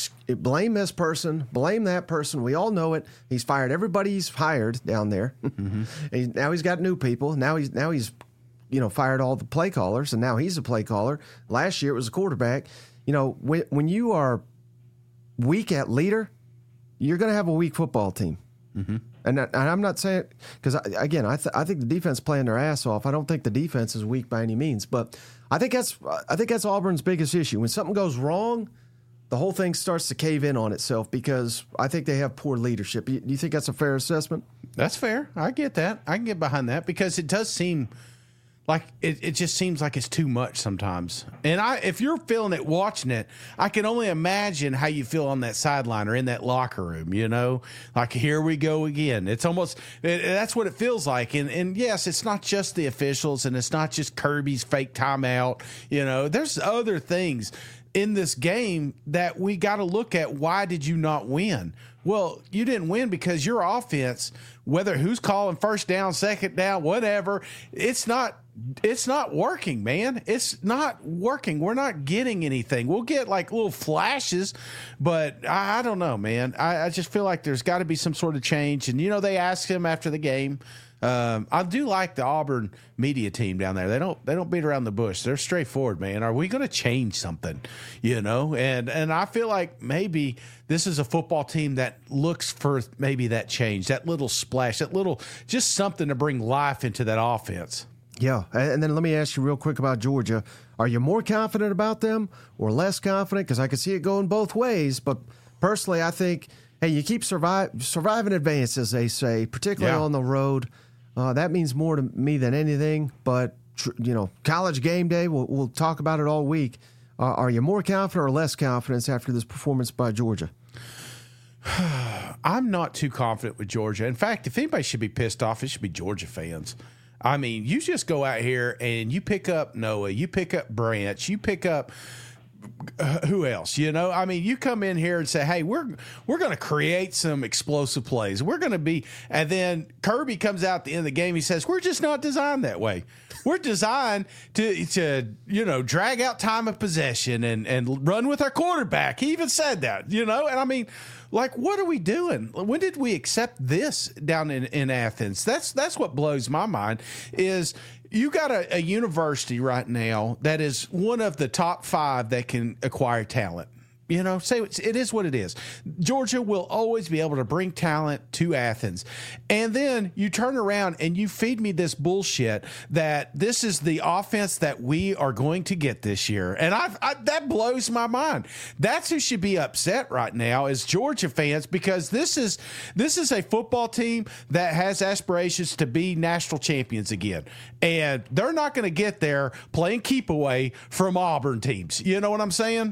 blame this person, blame that person. We all know it. He's fired everybody he's hired down there. Mm-hmm. Now he's got new people. Now he's fired all the play callers, and now he's a play caller. Last year it was a quarterback. When you are weak at leader, you're going to have a weak football team. Mm-hmm. And I'm not saying because I think the defense playing their ass off. I don't think the defense is weak by any means, but I think that's Auburn's biggest issue. When something goes wrong, the whole thing starts to cave in on itself because I think they have poor leadership. Do you think that's a fair assessment? That's fair. I get that. I can get behind that because it does seem like it just seems like it's too much sometimes. And if you're feeling it watching it, I can only imagine how you feel on that sideline or in that locker room, like here we go again. It's almost, that's what it feels like. And yes, it's not just the officials and it's not just Kirby's fake timeout. There's other things in this game that we got to look at. Why did you not win? Well, you didn't win because your offense, whether who's calling first down, second down, whatever, it's not working, man. It's not working. We're not getting anything. We'll get like little flashes, but I don't know, man. I just feel like there's got to be some sort of change. And, they asked him after the game. I do like the Auburn media team down there. They don't beat around the bush. They're straightforward, man. Are we going to change something? And I feel like maybe this is a football team that looks for maybe that change, that little splash, that little just something to bring life into that offense. Yeah, and then let me ask you real quick about Georgia. Are you more confident about them or less confident? Because I can see it going both ways. But personally, I think, hey, you keep surviving advance, as they say, particularly on the road. That means more to me than anything. But, college game day, we'll talk about it all week. Are you more confident or less confident after this performance by Georgia? I'm not too confident with Georgia. In fact, if anybody should be pissed off, it should be Georgia fans. I mean, you just go out here and you pick up Noah, you pick up Branch, you pick up who else? I mean, you come in here and say, "Hey, we're going to create some explosive plays. We're going to be," and then Kirby comes out at the end of the game. He says, "We're just not designed that way. We're designed to drag out time of possession and run with our quarterback." He even said that, and I mean. Like, what are we doing? When did we accept this down in Athens? That's what blows my mind is you got a university right now that is one of the top 5 that can acquire talent. Say it is what it is. Georgia will always be able to bring talent to Athens. And then you turn around and you feed me this bullshit that this is the offense that we are going to get this year. And that blows my mind. That's who should be upset right now is Georgia fans because this is a football team that has aspirations to be national champions again. And they're not going to get there playing keep away from Auburn teams. You know what I'm saying?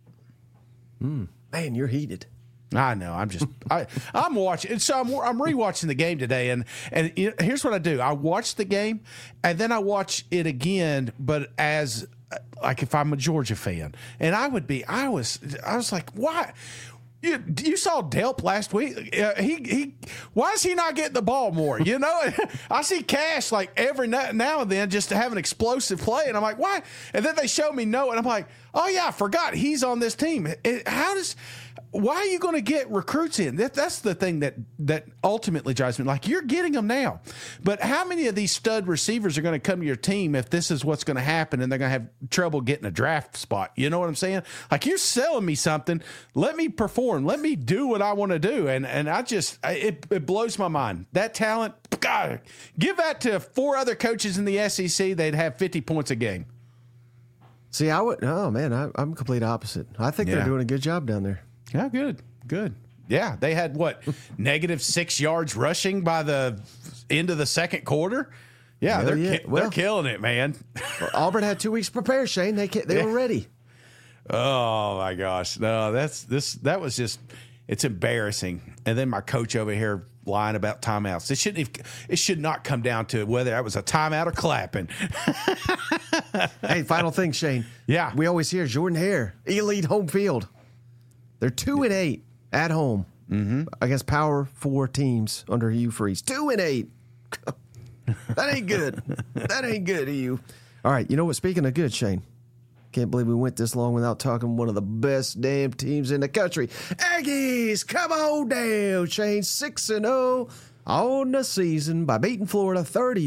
Man, you're heated. I know. I'm watching. So I'm rewatching the game today, and here's what I do: I watch the game, and then I watch it again, but as like if I'm a Georgia fan, and I was like, why? You saw Delp last week. Why is he not getting the ball more? I see Cash like every now and then just to have an explosive play, and I'm like, why? And then they show me Noah, and I'm like, oh yeah, I forgot he's on this team. Why are you going to get recruits in? That's the thing that ultimately drives me. Like, you're getting them now, but how many of these stud receivers are going to come to your team if this is what's going to happen and they're going to have trouble getting a draft spot? You know what I'm saying? Like, you're selling me something. Let me perform. Let me do what I want to do. And it blows my mind. That talent, God, give that to 4 other coaches in the SEC. They'd have 50 points a game. See, I'm complete opposite. I think they're doing a good job down there. Yeah, good. Yeah, they had -6 yards rushing by the end of the second quarter. Yeah, Hell yeah. they're killing it, man. Auburn had 2 weeks to prepare, Shane. They were ready. Oh my gosh, no, that was just, it's embarrassing. And then my coach over here lying about timeouts. It should not come down to whether that was a timeout or clapping. Hey, final thing, Shane. Yeah. We always hear Jordan Hare, elite home field. They're 2-8 at home against Power 4 teams under Hugh Freeze. 2-8. That ain't good. That ain't good to you. All right, you know what? Speaking of good, Shane, can't believe we went this long without talking one of the best damn teams in the country. Aggies, come on down, Shane. 6-0 on the season by beating Florida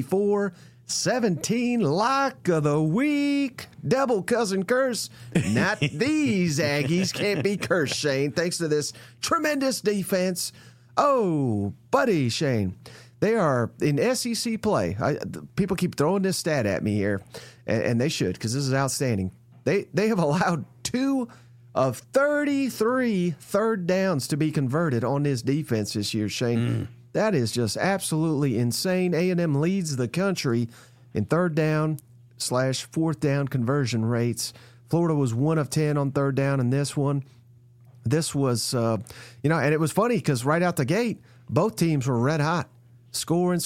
34-17. Lock of the week. Double cousin curse. Not these Aggies can't be cursed, Shane, thanks to this tremendous defense. Oh, buddy, Shane. They are in SEC play. People keep throwing this stat at me here, and they should, because this is outstanding. They have allowed 2 of 33 third downs to be converted on this defense this year, Shane. That is just absolutely insane. A&M leads the country in third down/fourth down conversion rates. Florida was 1 of 10 on third down in this one. This was, and it was funny because right out the gate, both teams were red hot. Scoring,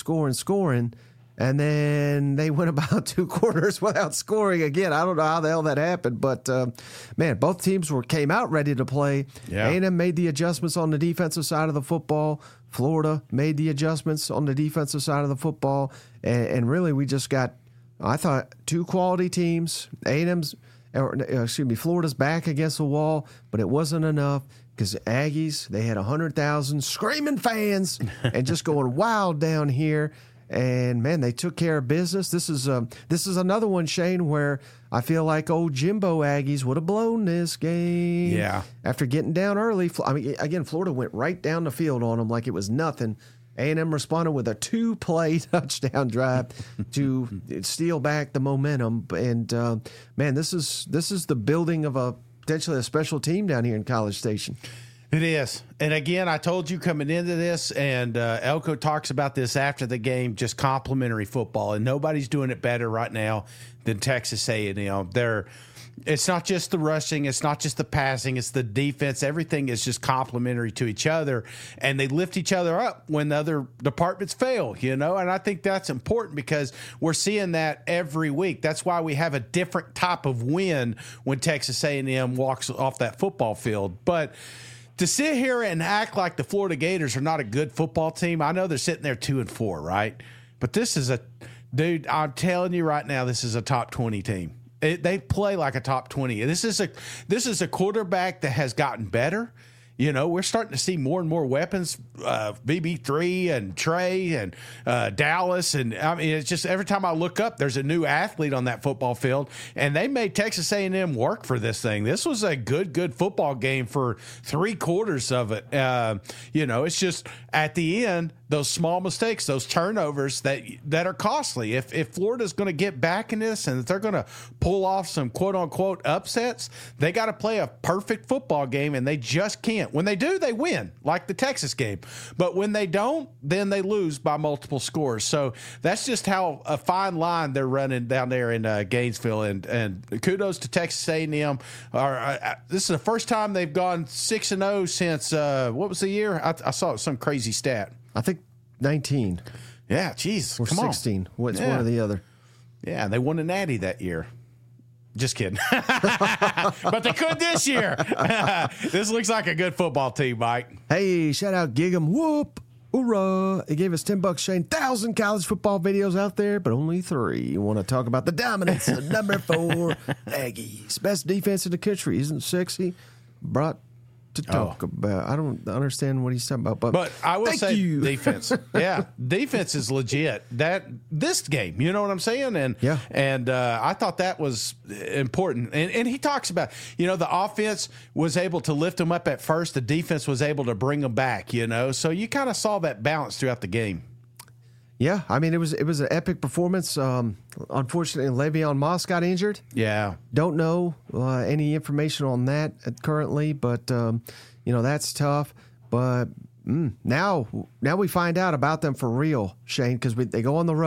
and then they went about 2 quarters without scoring again. I don't know how the hell that happened, but man, both teams came out ready to play. Yeah. A&M made the adjustments on the defensive side of the football. Florida made the adjustments on the defensive side of the football, and really we just got, I thought, 2 quality teams. Florida's back against the wall, but it wasn't enough. Because Aggies, they had 100,000 screaming fans and just going wild down here. And, man, they took care of business. This is another one, Shane, where I feel like old Jimbo Aggies would have blown this game. Yeah. After getting down early. Again, Florida went right down the field on them like it was nothing. A&M responded with a 2-play touchdown drive to steal back the momentum. And, man, this is the building of potentially a special team down here in College Station. It is. And again, I told you coming into this, and Elko talks about this after the game, just complimentary football. And nobody's doing it better right now than Texas A&M. It's not just the rushing, it's not just the passing, it's the defense. Everything is just complementary to each other, and they lift each other up when the other departments fail, And I think that's important because we're seeing that every week. That's why we have a different type of win when Texas A&M walks off that football field. But to sit here and act like the Florida Gators are not a good football team, I know they're sitting there 2-4, right? But this is dude, I'm telling you right now, this is a top 20 team. They play like a top 20. This is a quarterback that has gotten better. We're starting to see more and more weapons, BB3 and Trey and Dallas. And I mean, it's just every time I look up, there's a new athlete on that football field. And they made Texas A&M work for this thing. This was a good football game for 3 quarters of it. It's just at the end, those small mistakes, those turnovers that are costly. If Florida's going to get back in this and if they're going to pull off some quote-unquote upsets, they got to play a perfect football game, and they just can't. When they do, they win, like the Texas game. But when they don't, then they lose by multiple scores. So that's just how a fine line they're running down there in Gainesville. And kudos to Texas A&M. This is the first time they've gone 6-0 since, what was the year? I saw some crazy stat. I think 19. Yeah, jeez. Or Come 16. On. It's one or the other. Yeah, they won a natty that year. Just kidding. But they could this year. This looks like a good football team, Mike. Hey, shout out Gig'em. Whoop. Hoorah. He gave us $10, Shane. 1,000 college football videos out there, but only 3. You want to talk about the dominance of number 4 Aggies. Best defense in the country. Isn't sexy? Brought to talk about. I don't understand what he's talking about, but I will say defense. Yeah, defense is legit. This game, you know what I'm saying? And I thought that was important. And he talks about, the offense was able to lift them up at first. The defense was able to bring them back. So you kind of saw that balance throughout the game. Yeah, I mean, it was an epic performance. Unfortunately, Le'Veon Moss got injured. Yeah. Don't know any information on that currently, but, that's tough. But now we find out about them for real, Shane, because they go on the road.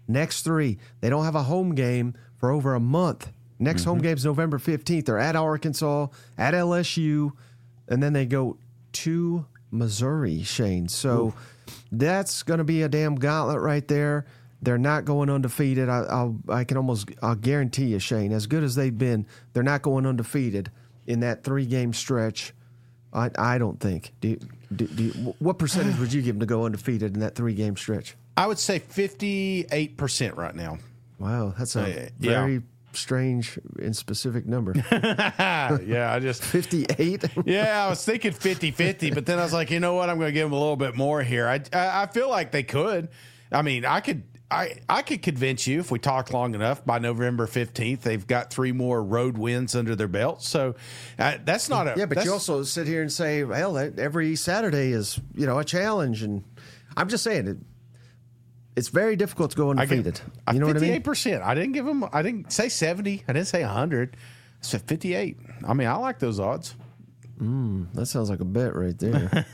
Next 3. They don't have a home game for over a month. Next home game's November 15th. They're at Arkansas, at LSU, and then they go to Missouri, Shane. So that's going to be a damn gauntlet right there. They're not going undefeated. I'll guarantee you, Shane, as good as they've been, they're not going undefeated in that 3-game stretch. I don't think. What percentage would you give them to go undefeated in that 3-game stretch? I would say 58% right now. Wow, that's a very strange and specific number. Yeah, I just 58. Yeah, I was thinking 50-50, but then I was like, you know what? I'm going to give them a little bit more here. I feel like they could. I mean, I could convince you if we talk long enough by November 15th, they've got 3 more road wins under their belt. So that's not a but you also sit here and say, well, every Saturday is a challenge, and I'm just saying it's very difficult to go undefeated. You know what I mean? 58%. I didn't give them. I didn't say 70. I didn't say 100. I said 58. I mean, I like those odds. That sounds like a bet right there.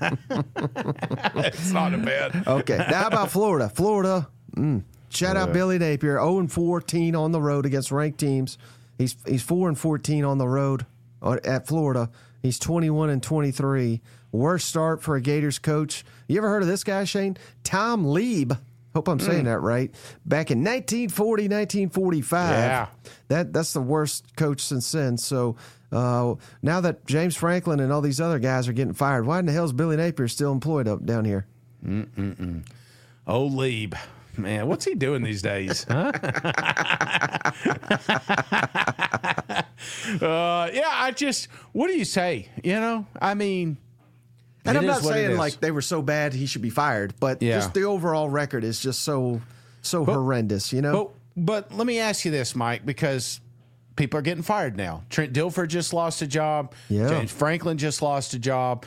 It's not a bet. Okay. Now, how about Florida? Shout out Billy Napier, 0-14 on the road against ranked teams. He's 4-14 on the road at Florida. He's 21-23. Worst start for a Gators coach. You ever heard of this guy, Shane? Tom Lieb. Hope I'm saying that right. Back in 1940, 1945. Yeah. That's the worst coach since then. So now that James Franklin and all these other guys are getting fired, why in the hell is Billy Napier still employed up down here? Oh, Lieb. Man, what's he doing these days? Huh? What do you say? I mean, and I'm not saying like they were so bad he should be fired, but just the overall record is just so horrendous, But let me ask you this, Mike, because people are getting fired now. Trent Dilfer just lost a job. Yeah. James Franklin just lost a job.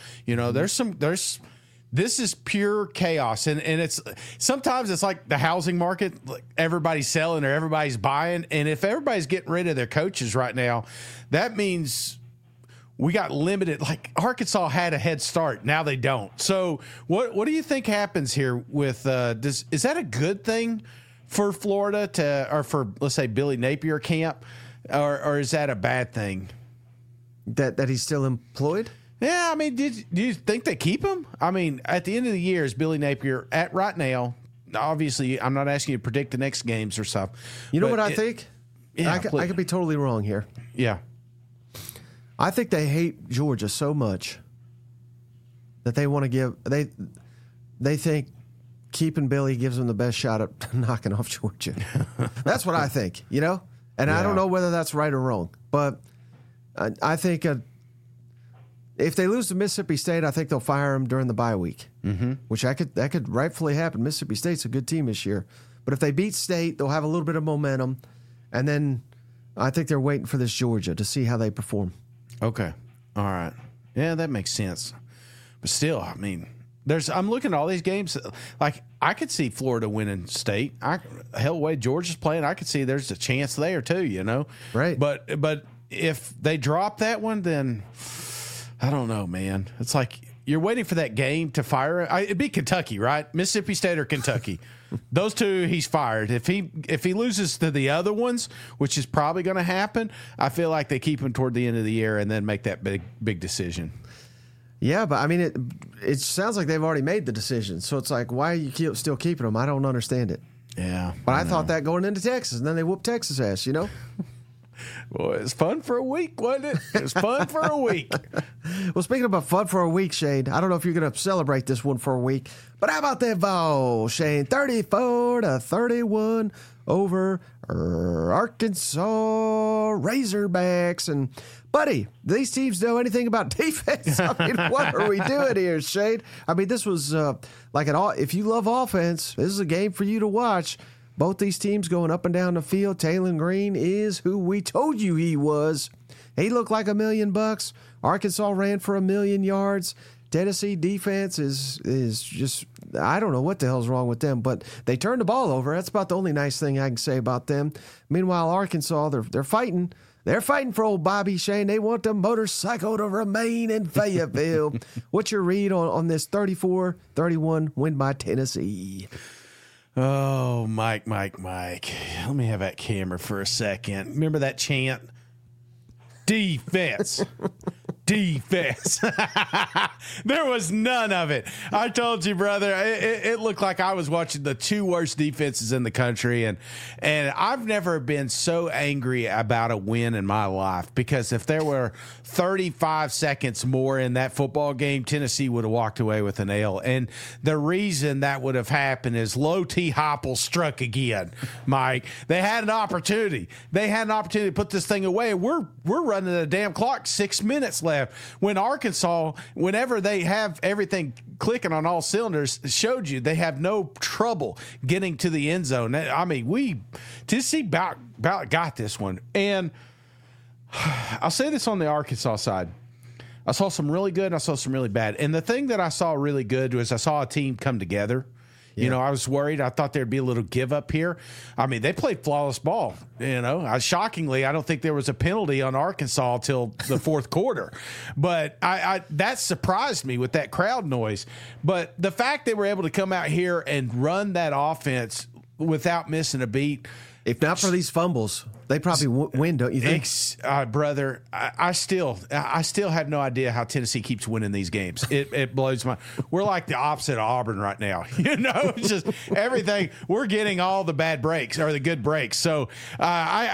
This is pure chaos, and it's sometimes it's like the housing market. Like everybody's selling or everybody's buying, and if everybody's getting rid of their coaches right now, that means we got limited. Like Arkansas had a head start, now they don't. So what do you think happens here with is that a good thing for Florida or for, let's say, Billy Napier camp, or is that a bad thing? That he's still employed? Yeah, I mean, do you think they keep him? I mean, at the end of the year, is Billy Napier at right now? Obviously, I'm not asking you to predict the next games or stuff. You know what I think? Yeah, I could be totally wrong here. Yeah. I think they hate Georgia so much that they want to give they think keeping Billy gives them the best shot at knocking off Georgia. That's what I think, And I don't know whether that's right or wrong, but I think if they lose to Mississippi State, I think they'll fire him during the bye week, which that could rightfully happen. Mississippi State's a good team this year, but if they beat State, they'll have a little bit of momentum, and then I think they're waiting for this Georgia to see how they perform. Okay, all right, yeah, that makes sense. But still, I mean, I'm looking at all these games. Like I could see Florida winning State. The way Georgia's playing, I could see there's a chance there too. Right? But if they drop that one, then I don't know, man. It's like you're waiting for that game to fire. It'd be Kentucky, right? Mississippi State or Kentucky. Those two, he's fired. If he loses to the other ones, which is probably going to happen, I feel like they keep him toward the end of the year and then make that big decision. Yeah, but I mean, it sounds like they've already made the decision. So it's like, why are you still keeping them? I don't understand it. Yeah. But I thought that going into Texas, and then they whooped Texas' ass, Well, it was fun for a week, wasn't it? It was fun for a week. Well, speaking about fun for a week, Shane, I don't know if you're going to celebrate this one for a week, but how about that Vols, Shane? 34-31 over Arkansas Razorbacks. And, buddy, these teams know anything about defense? I mean, what are we doing here, Shane? I mean, this was if you love offense, this is a game for you to watch. Both these teams going up and down the field. Taylor Green is who we told you he was. He looked like $1 million. Arkansas ran for 1,000,000 yards. Tennessee defense is just, I don't know what the hell's wrong with them, but they turned the ball over. That's about the only nice thing I can say about them. Meanwhile, Arkansas, they're fighting. They're fighting for old Bobby, Shane. They want the motorcycle to remain in Fayetteville. What's your read on this 34-31 win by Tennessee? Oh, Mike. Let me have that camera for a second. Remember that chant? Defense. Defense. There was none of it. I told you, brother, it looked like I was watching the two worst defenses in the country. And I've never been so angry about a win in my life, because if there were 35 seconds more in that football game, Tennessee would have walked away with an L. And the reason that would have happened is Low T. Heupel struck again, Mike. They had an opportunity. To put this thing away. We're running a damn clock, 6 minutes left. When Arkansas, whenever they have everything clicking on all cylinders, showed you they have no trouble getting to the end zone. I mean, Tennessee about got this one. And I'll say this on the Arkansas side. I saw some really good and I saw some really bad. And the thing that I saw really good was I saw a team come together. Yeah. You know, I was worried. I thought there'd be a little give up here. I mean, they played flawless ball. You know, shockingly, I don't think there was a penalty on Arkansas till the fourth quarter. But I that surprised me with that crowd noise. But the fact they were able to come out here and run that offense without missing a beat. If not for these fumbles, they probably win, don't you think? Brother, I still have no idea how Tennessee keeps winning these games. It blows my. We're like the opposite of Auburn right now. You know, it's just everything. We're getting all the bad breaks or the good breaks. So but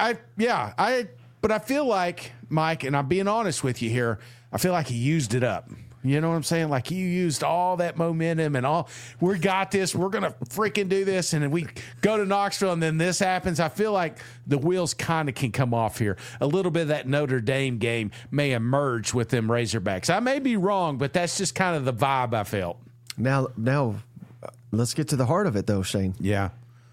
I feel like, Mike, and I'm being honest with you here, I feel like he used it up. You know what I'm saying? Like, you used all that momentum and all, we got this, we're going to freaking do this, and then we go to Knoxville and then this happens. I feel like the wheels kind of can come off here. A little bit of that Notre Dame game may emerge with them Razorbacks. I may be wrong, but that's just kind of the vibe I felt. Now, let's get to the heart of it, though, Shane. Yeah.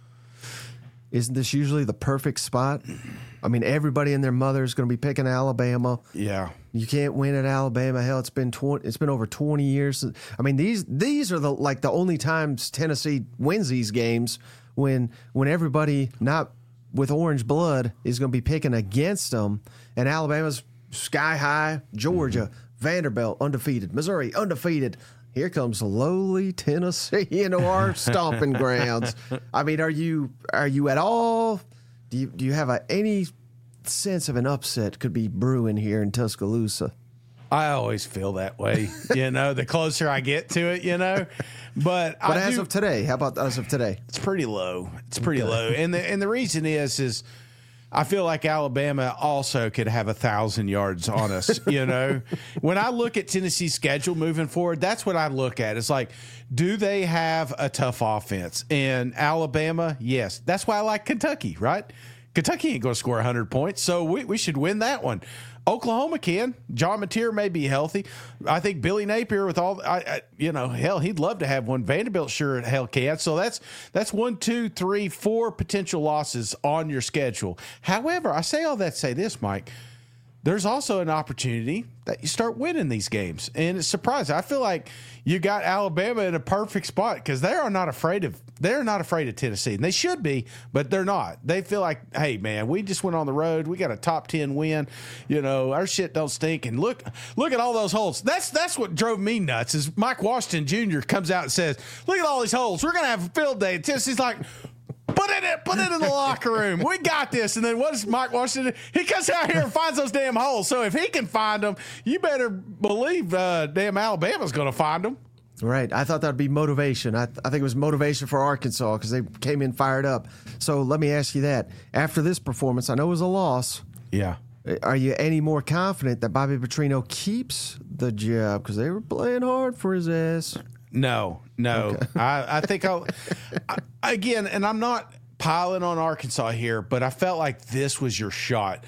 Isn't this usually the perfect spot? I mean, everybody and their mother is going to be picking Alabama. Yeah. You can't win at Alabama. Hell, it's been over 20 years. I mean, these are the only times Tennessee wins these games when everybody not with orange blood is going to be picking against them. And Alabama's sky high. Georgia, Vanderbilt undefeated, Missouri undefeated. Here comes lowly Tennessee into our stomping grounds. I mean, are you at all? Do you have any sense of an upset could be brewing here in Tuscaloosa? I always feel that way, you know, the closer I get to it, you know. But as of today, how about as of today? It's pretty low. It's pretty low. And the reason is I feel like Alabama also could have 1,000 yards on us, you know. When I look at Tennessee's schedule moving forward, that's what I look at. It's like, do they have a tough offense? And Alabama, yes. That's why I like Kentucky, right? Kentucky ain't going to score 100 points, so we should win that one. Oklahoma can. John Mateer may be healthy. I think Billy Napier with all, hell, he'd love to have one. Vanderbilt sure hell can. So that's 1, 2, 3, 4 potential losses on your schedule. However, I say all that to say this, Mike. There's also an opportunity that you start winning these games. And it's surprising. I feel like you got Alabama in a perfect spot because they're not afraid of Tennessee. And they should be, but they're not. They feel like, hey, man, we just went on the road. We got a top 10 win. You know, our shit don't stink. And look at all those holes. That's what drove me nuts is Mike Washington Jr. comes out and says, look at all these holes. We're going to have a field day. And Tennessee's like, Put it in the locker room. We got this. And then what does Mike Washington do? He comes out here and finds those damn holes. So if he can find them, you better believe damn Alabama's going to find them. Right. I thought that would be motivation. I think it was motivation for Arkansas because they came in fired up. So let me ask you that. After this performance, I know it was a loss. Yeah. Are you any more confident that Bobby Petrino keeps the job? Because they were playing hard for his ass. No. Okay. I think again, and I'm not piling on Arkansas here, but I felt like this was your shot.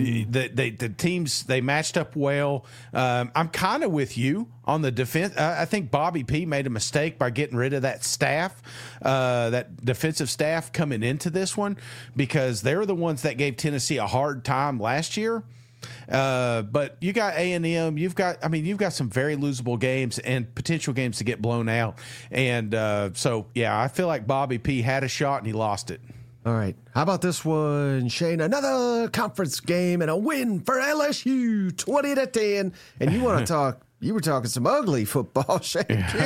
The teams, they matched up well. I'm kind of with you on the defense. I think Bobby P made a mistake by getting rid of that staff, that defensive staff coming into this one, because they're the ones that gave Tennessee a hard time last year. But you got A&M, you've got some very losable games and potential games to get blown out. And so, I feel like Bobby P had a shot and he lost it. All right. How about this one, Shane? Another conference game and a win for LSU, 20-10. And you want to talk You were talking some ugly football, Shane.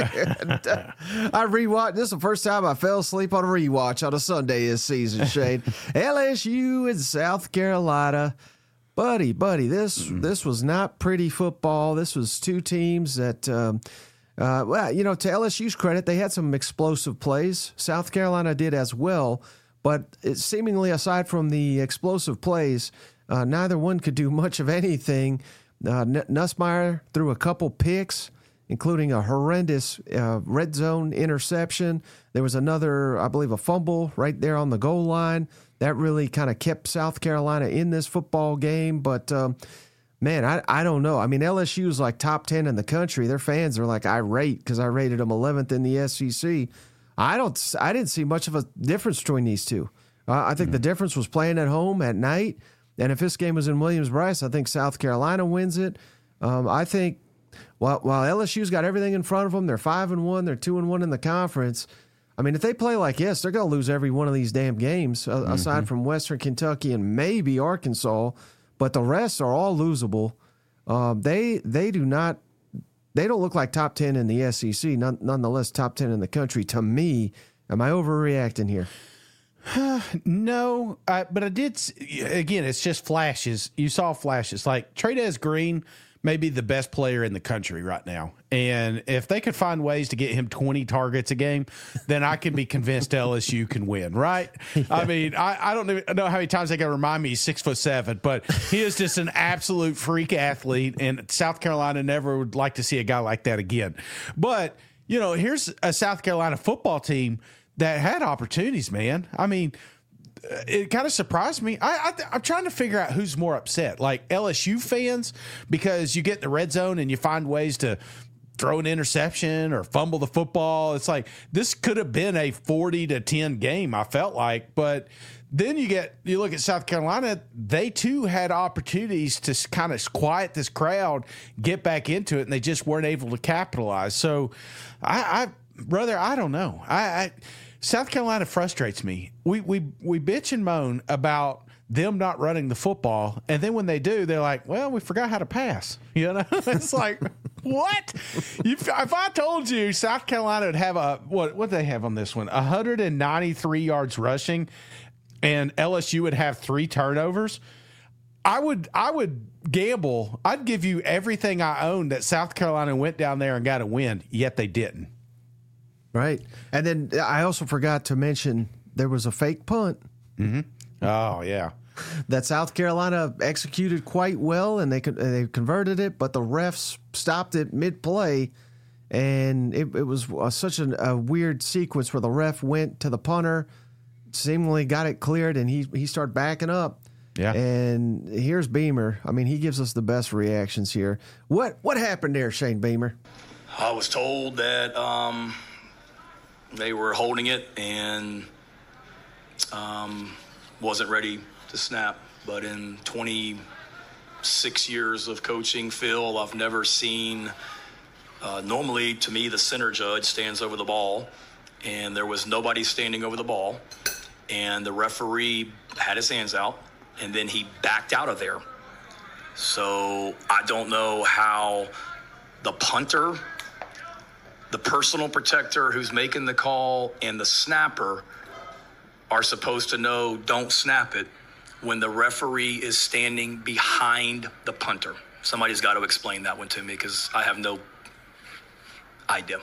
I rewatched. This is the first time I fell asleep on a rewatch on a Sunday this season, Shane. LSU and South Carolina. Buddy, this was not pretty football. This was two teams that, well, you know, to LSU's credit, they had some explosive plays. South Carolina did as well, but it seemingly, aside from the explosive plays, neither one could do much of anything. Nussmeier threw a couple picks, including a horrendous red zone interception. There was another, I believe, a fumble right there on the goal line. That really kind of kept South Carolina in this football game. But, man, I don't know. I mean, LSU is like top 10 in the country. Their fans are like irate because I rated them 11th in the SEC. I didn't see much of a difference between these two. I think the difference was playing at home at night. And if this game was in Williams-Brice, I think South Carolina wins it. I think while LSU's got everything in front of them, they're 5-1, they're 2-1 in the conference. I mean, if they play like this, they're going to lose every one of these damn games, aside from Western Kentucky and maybe Arkansas. But the rest are all losable. They don't look like top 10 in the SEC, nonetheless top 10 in the country. To me, am I overreacting here? No, but I did. Again, it's just flashes. You saw flashes. Like Trey'Dez Green may be the best player in the country right now. And if they could find ways to get him 20 targets a game, then I can be convinced LSU can win, right? Yeah. I mean, I don't know how many times they got to remind me he's 6'7", but he is just an absolute freak athlete. And South Carolina never would like to see a guy like that again. But, you know, here's a South Carolina football team that had opportunities, man. I mean, it kind of surprised me. I'm trying to figure out who's more upset, like LSU fans, because you get in the red zone and you find ways to throw an interception or fumble the football. It's like this could have been a 40-10 game, I felt like. But then you look at South Carolina, they too had opportunities to kind of quiet this crowd, get back into it, and they just weren't able to capitalize. So brother, I don't know. South Carolina frustrates me. We bitch and moan about them not running the football, and then when they do, they're like, well, we forgot how to pass. You know, it's like, what? If I told you South Carolina would have what do they have on this one? 193 yards rushing, and LSU would have 3 turnovers, I would gamble. I'd give you everything I own that South Carolina went down there and got a win, yet they didn't. Right. And then I also forgot to mention there was a fake punt. Mm-hmm. Oh, yeah. That South Carolina executed quite well, and they converted it, but the refs stopped it mid-play, and it was such a weird sequence where the ref went to the punter, seemingly got it cleared, and he started backing up. Yeah. And here's Beamer. I mean, he gives us the best reactions here. What happened there, Shane Beamer? I was told that they were holding it and wasn't ready to snap. But in 26 years of coaching, Phil, I've never seen normally, to me, the center judge stands over the ball, and there was nobody standing over the ball, and the referee had his hands out, and then he backed out of there. So I don't know how the punter, the personal protector who's making the call, and the snapper are supposed to know don't snap it when the referee is standing behind the punter. Somebody's got to explain that one to me because I have no idea.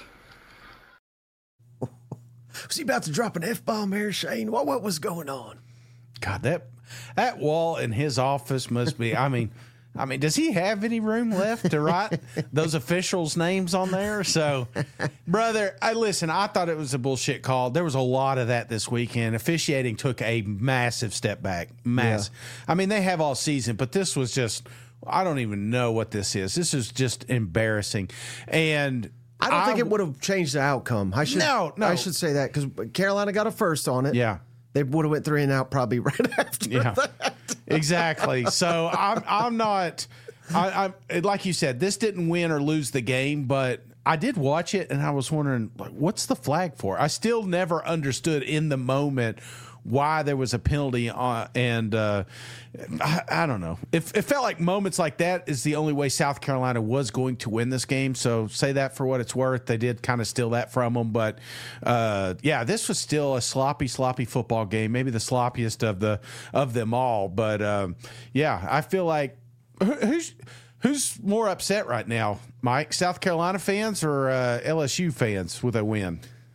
Was he about to drop an F-bomb here, Shane? What was going on? God, that wall in his office must be, I mean, does he have any room left to write those officials' names on there? So, brother, I thought it was a bullshit call. There was a lot of that this weekend. Officiating took a massive step back. Massive. Yeah. I mean, they have all season, but this was just, I don't even know what this is. This is just embarrassing. And I don't think it would have changed the outcome. I should say that because Carolina got a first on it. Yeah. They would have went 3 and out probably right after that. Exactly. So I'm not. I like you said, this didn't win or lose the game, but I did watch it and I was wondering, like, what's the flag for? I still never understood in the moment why there was a penalty on, and I don't know. It felt like moments like that is the only way South Carolina was going to win this game. So say that for what it's worth. They did kind of steal that from them, but yeah, this was still a sloppy football game, maybe the sloppiest of them all. But yeah, I feel like who's more upset right now, Mike? South Carolina fans or LSU fans with a win?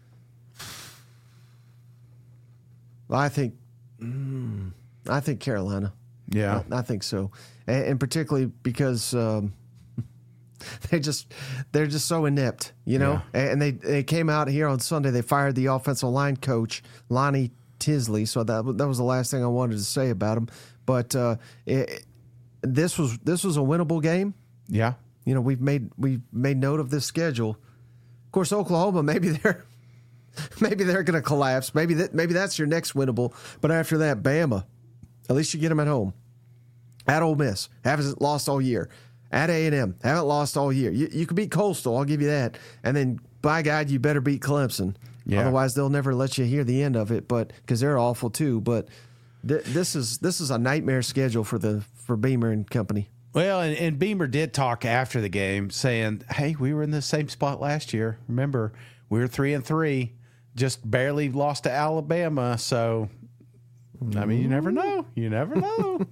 I think Carolina. Yeah, I think so, and particularly because they're just so inept, you know. Yeah. And they came out here on Sunday. They fired the offensive line coach Lonnie Tisley. So that was the last thing I wanted to say about him. But this was a winnable game. Yeah, you know, we've made note of this schedule. Of course, Oklahoma, maybe they're going to collapse. Maybe that's your next winnable. But after that, Bama, at least you get them at home. At Ole Miss, haven't lost all year. At A&M, haven't lost all year. You can beat Coastal, I'll give you that. And then, by God, you better beat Clemson. Yeah. Otherwise, they'll never let you hear the end of it. But because they're awful too. But this is a nightmare schedule for Beamer and company. Well, and Beamer did talk after the game, saying, "Hey, we were in the same spot last year. Remember, we were 3-3, just barely lost to Alabama. So, I mean, you never know. You never know."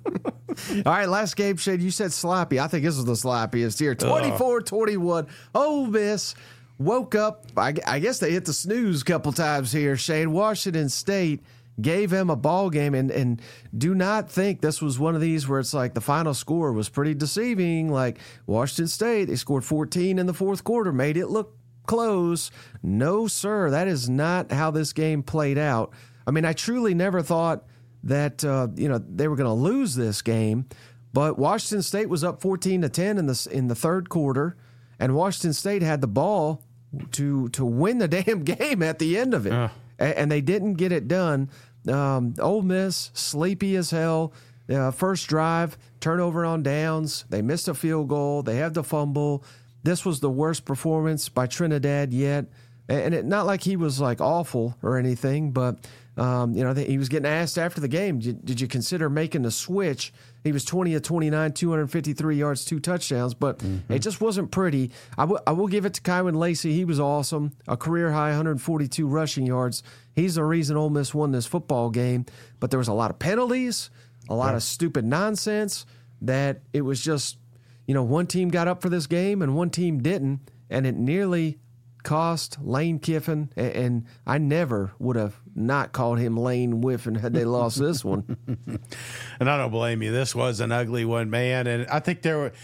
All right, last game, Shane, you said sloppy. I think this was the sloppiest here. 24-21. Ole Miss woke up. I guess they hit the snooze a couple times here, Shane. Washington State gave him a ball game, and do not think this was one of these where it's like the final score was pretty deceiving. Like Washington State, they scored 14 in the fourth quarter, made it look close. No, sir, that is not how this game played out. I mean, I truly never thought that they were going to lose this game, but Washington State was up 14-10 in the third quarter, and Washington State had the ball to win the damn game at the end of it, and they didn't get it done. Ole Miss, sleepy as hell. First drive, turnover on downs. They missed a field goal. They have the fumble. This was the worst performance by Trinidad yet. And it not like he was like awful or anything, but he was getting asked after the game, did you consider making the switch? He was 20 of 29, 253 yards, 2 touchdowns, but it just wasn't pretty. I will give it to Kywin Lacy. He was awesome. A career high 142 rushing yards. He's the reason Ole Miss won this football game. But there was a lot of penalties, a lot of stupid nonsense that it was just, one team got up for this game and one team didn't, and it nearly cost Lane Kiffin, and I never would have not called him Lane Whiffen had they lost this one. And I don't blame you. This was an ugly one, man. And I think there were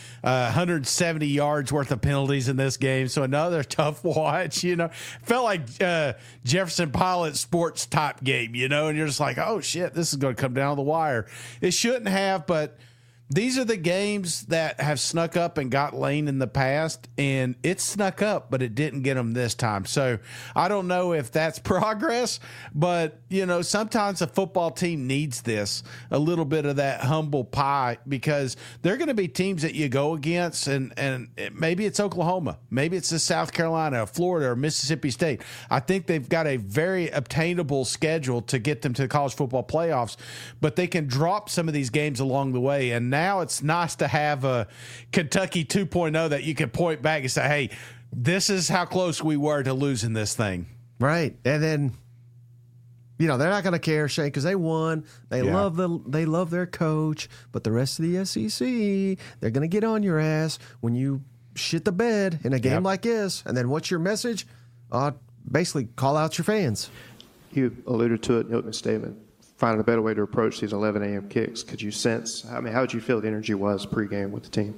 170 yards worth of penalties in this game, so another tough watch. Felt like Jefferson Pilot sports type game, and you're just like, oh shit, this is going to come down the wire. It shouldn't have, but these are the games that have snuck up and got Lane in the past, and it snuck up, but it didn't get them this time. So I don't know if that's progress, but, sometimes a football team needs this, a little bit of that humble pie, because they're going to be teams that you go against, and maybe it's Oklahoma, maybe it's South Carolina, Florida, or Mississippi State. I think they've got a very obtainable schedule to get them to the college football playoffs, but they can drop some of these games along the way, and now it's nice to have a Kentucky 2.0 that you can point back and say, hey, this is how close we were to losing this thing. Right. And then, they're not going to care, Shane, because they won. They love their coach, but the rest of the SEC, they're going to get on your ass when you shit the bed in a game like this. And then what's your message? Basically, call out your fans. You alluded to it in the opening statement. Finding a better way to approach these 11 a.m. kicks. Could you sense, how did you feel the energy was pregame with the team?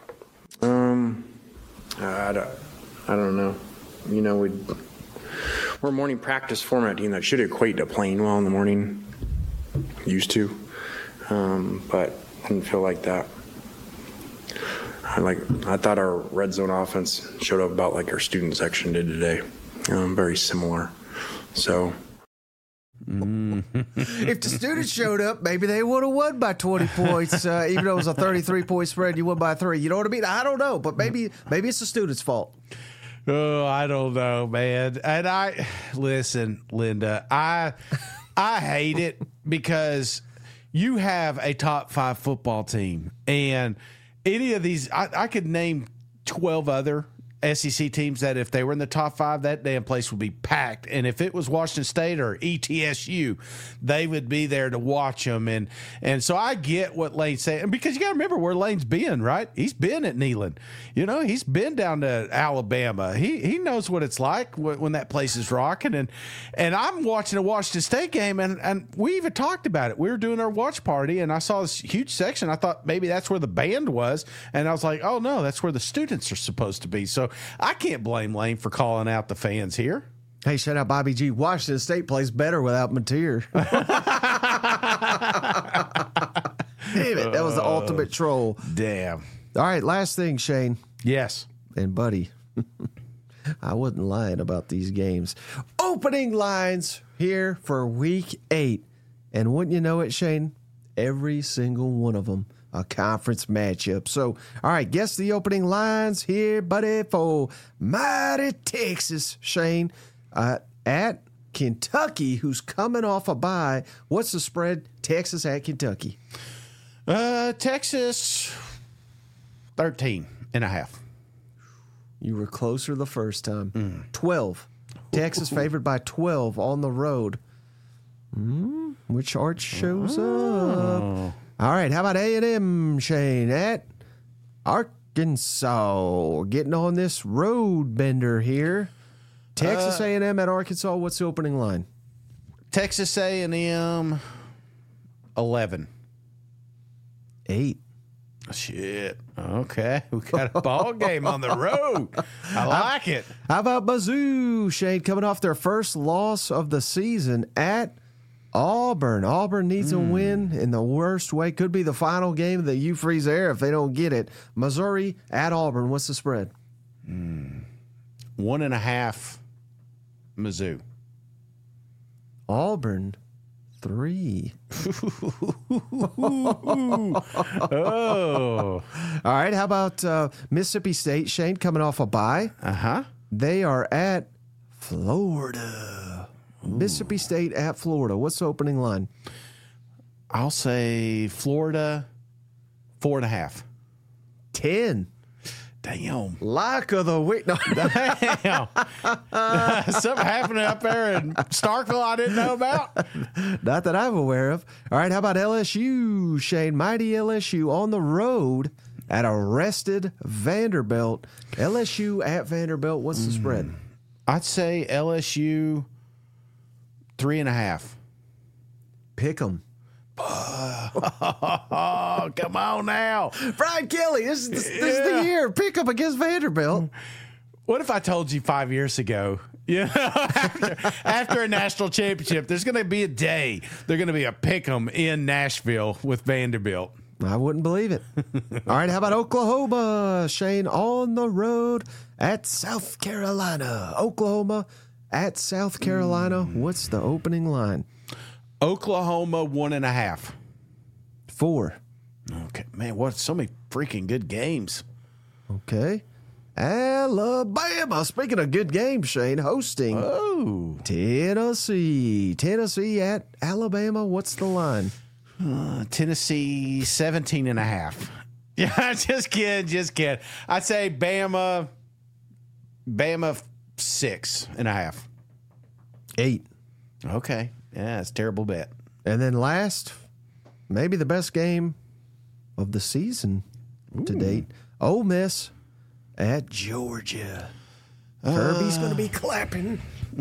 I don't know. We're a morning practice format team that should equate to playing well in the morning. Used to. But I didn't feel like that. I thought our red zone offense showed up about like our student section did today. Very similar. So... If the students showed up, maybe they would have won by 20 points, even though it was a 33-point spread. You won by 3. You know what I mean? I don't know, but maybe it's the students' fault. Oh, I don't know, man. And listen, Linda, I hate it because you have a top 5 football team, and any of these, I could name 12 other SEC teams that if they were in the top 5, that damn place would be packed. And if it was Washington State or ETSU, they would be there to watch them. And so I get what Lane's saying, because you got to remember where Lane's been, right? He's been at Neyland. You know, he's been down to Alabama. He knows what it's like when that place is rocking. And I'm watching a Washington State game, and we even talked about it. We were doing our watch party, and I saw this huge section. I thought maybe that's where the band was, and I was like, oh no, that's where the students are supposed to be. So I can't blame Lane for calling out the fans here. Hey, shout out Bobby G. Washington State plays better without Mateer. Damn it. That was the ultimate troll. Damn. All right, last thing, Shane. Yes. And buddy, I wasn't lying about these games. Opening lines here for week 8. And wouldn't you know it, Shane? Every single one of them a conference matchup. So, all right, guess the opening lines here, buddy, for mighty Texas, Shane. At Kentucky, who's coming off a bye. What's the spread? Texas at Kentucky. Texas 13.5. You were closer the first time. 12. Texas favored by 12 on the road. Which Arch shows up? All right, how about A&M, Shane, at Arkansas? Getting on this road bender here. Texas A&M at Arkansas, what's the opening line? Texas A&M 11. 8. Shit. Okay. We got a ball game on the road. I like it. How about Mizzou, Shane, coming off their first loss of the season at Auburn. Auburn needs a win in the worst way. Could be the final game of the U-Freeze era if they don't get it. Missouri at Auburn. What's the spread? 1.5 Mizzou. Auburn 3. Oh. All right. How about Mississippi State, Shane, coming off a bye? They are at Florida. Mississippi State at Florida. What's the opening line? I'll say Florida 4.5. 10. Damn. Lock of the week. No. Damn. Something happening up there in Starkville I didn't know about. Not that I'm aware of. All right, how about LSU, Shane? Mighty LSU on the road at arrested Vanderbilt. LSU at Vanderbilt. What's the spread? I'd say LSU 3.5. Pick 'em. Oh, come on now. Brian Kelly, this is the year. Pick up against Vanderbilt. What if I told you 5 years ago, after a national championship, there's going to be a day, they're going to be a pick'em in Nashville with Vanderbilt? I wouldn't believe it. All right, how about Oklahoma, Shane, on the road at South Carolina? Oklahoma at South Carolina. What's the opening line? Oklahoma 1.5. 4. Okay, man, what? So many freaking good games. Okay. Alabama. Speaking of good games, Shane, hosting Tennessee. Tennessee at Alabama. What's the line? Tennessee 17.5. Yeah, just kidding. I'd say Bama 6.5. 8. Okay. Yeah, it's a terrible bet. And then last, maybe the best game of the season to date, Ole Miss at Georgia. Kirby's going to be clapping.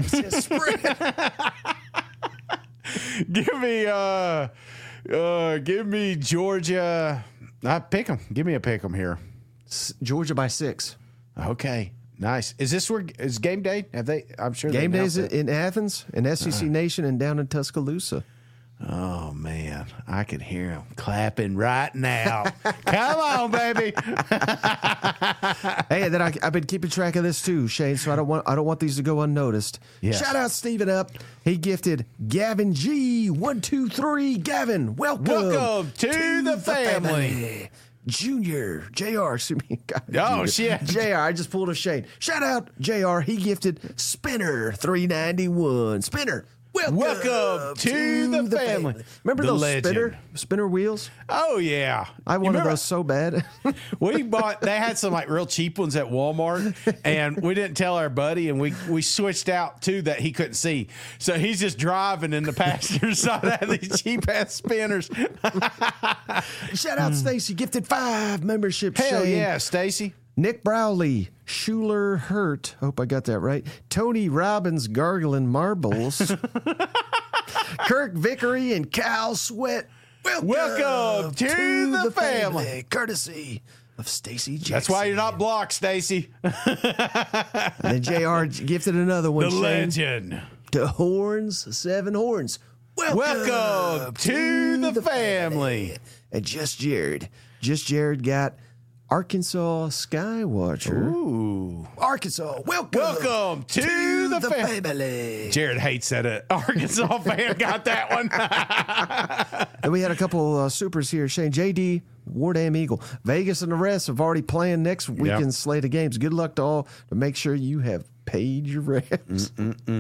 Give me Georgia. Pick 'em. Give me a pick 'em here. Georgia by 6. Okay. Nice. Is game day? I'm sure game day's in Athens, in SEC Nation, and down in Tuscaloosa. Oh man, I can hear them clapping right now. Come on, baby. Hey, and then I've been keeping track of this too, Shane. So I don't want these to go unnoticed. Yes. Shout out Steven Up. He gifted Gavin G 123. Gavin, welcome to the family. Junior, JR, excuse me. God, oh, shit. JR, I just pulled a Shane. Shout out, JR. He gifted Spinner 391. Spinner, Welcome to the family. Remember The those legend. spinner wheels? Oh yeah, I wanted those so bad. We bought. They had some like real cheap ones at Walmart, and we didn't tell our buddy, and we switched out two that he couldn't see. So he's just driving in the passenger side of these cheap ass spinners. Shout out Stacy, gifted 5 memberships. Hell Shane. yeah, Stacy. Nick Browley, Schuler Hurt. Hope I got that right. Tony Robbins gargling marbles. Kirk Vickery and Cal Sweat. Welcome to the family. Courtesy of Stacy Jackson. That's why you're not blocked, Stacy. And then JR gifted another one. The Shane. legend. The Horns, 7 Horns. Welcome to the family. And Just Jared got Arkansas Skywatcher. Ooh. Arkansas, welcome to the family. Jared hates that an Arkansas fan got that one. And we had a couple supers here. Shane, JD, Wardam Eagle. Vegas and the rest have already planned next weekend's slate of games. Good luck to all to make sure you have paid your rest.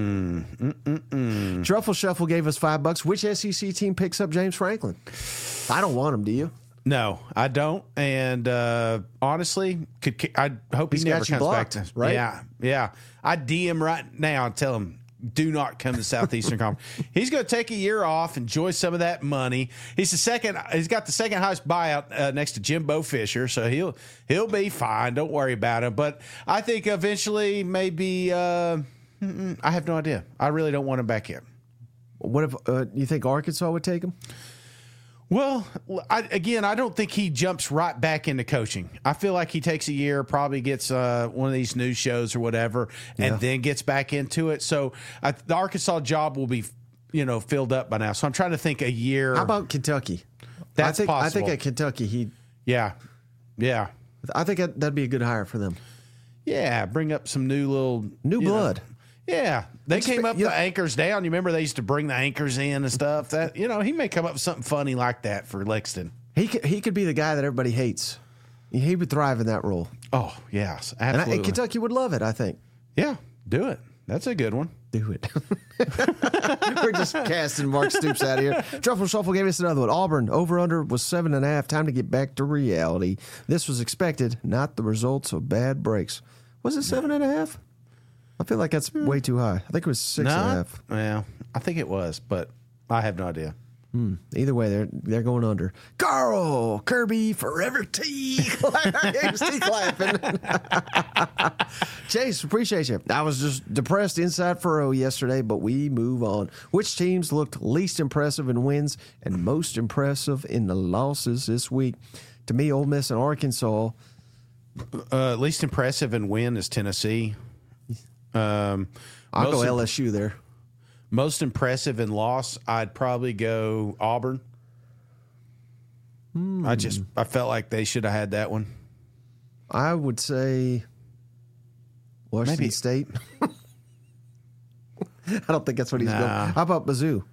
Truffle Shuffle gave us $5. Which SEC team picks up James Franklin? I don't want him, do you? No, I don't. And honestly, I hope He's he never got you comes blocked, back. right? Yeah. I DM right now and tell him, do not come to Southeastern Conference. He's going to take a year off, enjoy some of that money. He's got the second highest buyout next to Jimbo Fisher, so he'll be fine. Don't worry about him. But I think eventually, maybe I have no idea. I really don't want him back in. What if you think Arkansas would take him? Well, I don't think he jumps right back into coaching. I feel like he takes a year, probably gets one of these news shows or whatever, and then gets back into it. So the Arkansas job will be, filled up by now. So I'm trying to think a year. How about Kentucky? That's possible. I think at Kentucky Yeah. I think that'd be a good hire for them. Yeah, bring up some new blood. Yeah, they came up the anchors down. You remember they used to bring the anchors in and stuff. That he may come up with something funny like that for Lexington. He could be the guy that everybody hates. He would thrive in that role. Oh yes, absolutely. And Kentucky would love it, I think. Yeah, do it. That's a good one. Do it. We're just casting Mark Stoops out of here. Truffle Shuffle gave us another one. Auburn over/under was 7.5. Time to get back to reality. This was expected, not the results of bad breaks. Was it 7.5? I feel like that's way too high. I think it was 6.5. Yeah, I think it was, but I have no idea. Either way, they're going under. Carl Kirby Forever Tea. Tea clapping. Chase, appreciate you. I was just depressed inside furrow yesterday, but we move on. Which teams looked least impressive in wins and most impressive in the losses this week? To me, Ole Miss and Arkansas. Least impressive in win is Tennessee. I'll go LSU there. Most impressive in loss, I'd probably go Auburn. I felt like they should have had that one. I would say Washington State. I don't think that's what he's going. How about Mizzou?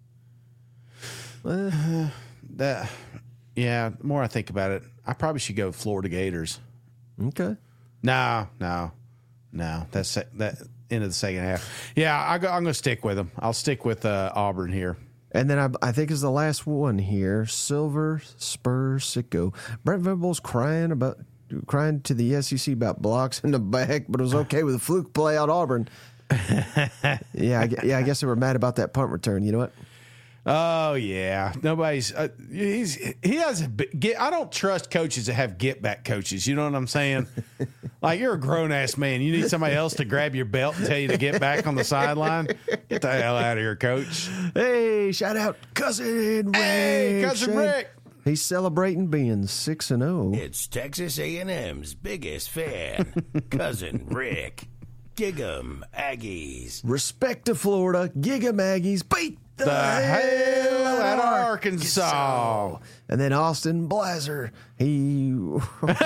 The more I think about it, I probably should go Florida Gators. Okay. No. That's that end of the second half. Yeah, I'm going to stick with them. I'll stick with Auburn here. And then I think is the last one here. Silver Spur Sicko. Brent Venables crying to the SEC about blocks in the back, but it was okay with a fluke play out Auburn. I guess they were mad about that punt return. You know what? Oh yeah, nobody's. He has I don't trust coaches that have get back coaches. You know what I'm saying? Like you're a grown ass man. You need somebody else to grab your belt and tell you to get back on the sideline. Get the hell out of here, coach. Hey, shout out cousin Rick. Hey, cousin Rick. He's celebrating being 6-0. It's Texas A&M's biggest fan, cousin Rick. Gig 'em Aggies. Respect to Florida. Gig 'em Aggies. Beat the hell out of Arkansas. And then Austin Blazer. I'm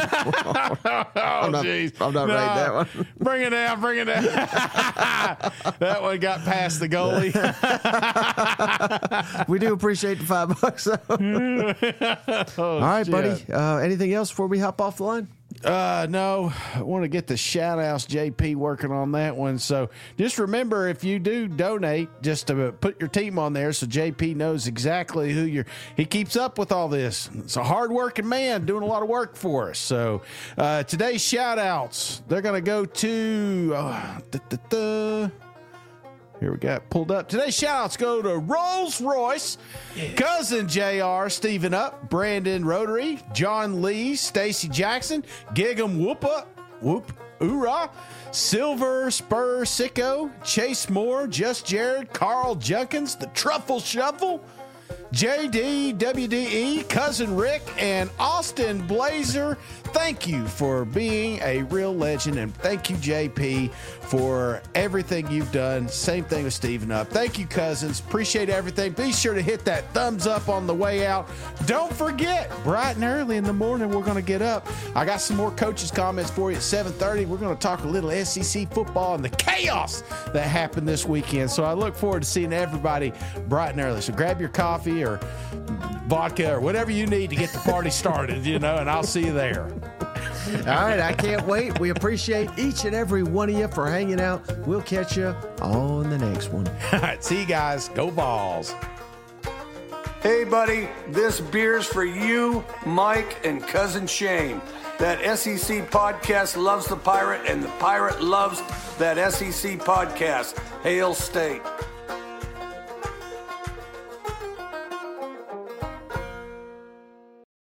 not writing that one. Bring it down. That one got past the goalie. We do appreciate the $5. All right, buddy. Anything else before we hop off the line? No, I want to get the shout-outs, JP, working on that one. So just remember, if you do donate, just to put your team on there so JP knows exactly who he keeps up with all this. It's a hard-working man doing a lot of work for us. So today's shout-outs, they're going to go to... Here we got pulled up. Today's shout-outs go to Rolls Royce, Cousin JR, Stephen Up, Brandon Rotary, John Lee, Stacy Jackson, Gig'em Whoop, Oorah, Silver Spur Sicko, Chase Moore, Just Jared, Carl Junkins, The Truffle Shuffle, JD, WDE, Cousin Rick, and Austin Blazer. Thank you for being a real legend, and thank you, JP, for everything you've done. Same thing with Stephen Up. Thank you, cousins. Appreciate everything. Be sure to hit that thumbs up on the way out. Don't forget, bright and early in the morning, we're going to get up. I got some more coaches' comments for you at 7:30. We're going to talk a little SEC football and the chaos that happened this weekend. So I look forward to seeing everybody bright and early. So grab your coffee or vodka or whatever you need to get the party started, and I'll see you there. All right, I can't wait. We appreciate each and every one of you for hanging out. We'll catch you on the next one. All right, see you guys. Go Vols. Hey, buddy, this beer's for you, Mike, and Cousin Shane. That SEC podcast loves the Pirate, and the Pirate loves that SEC podcast. Hail State.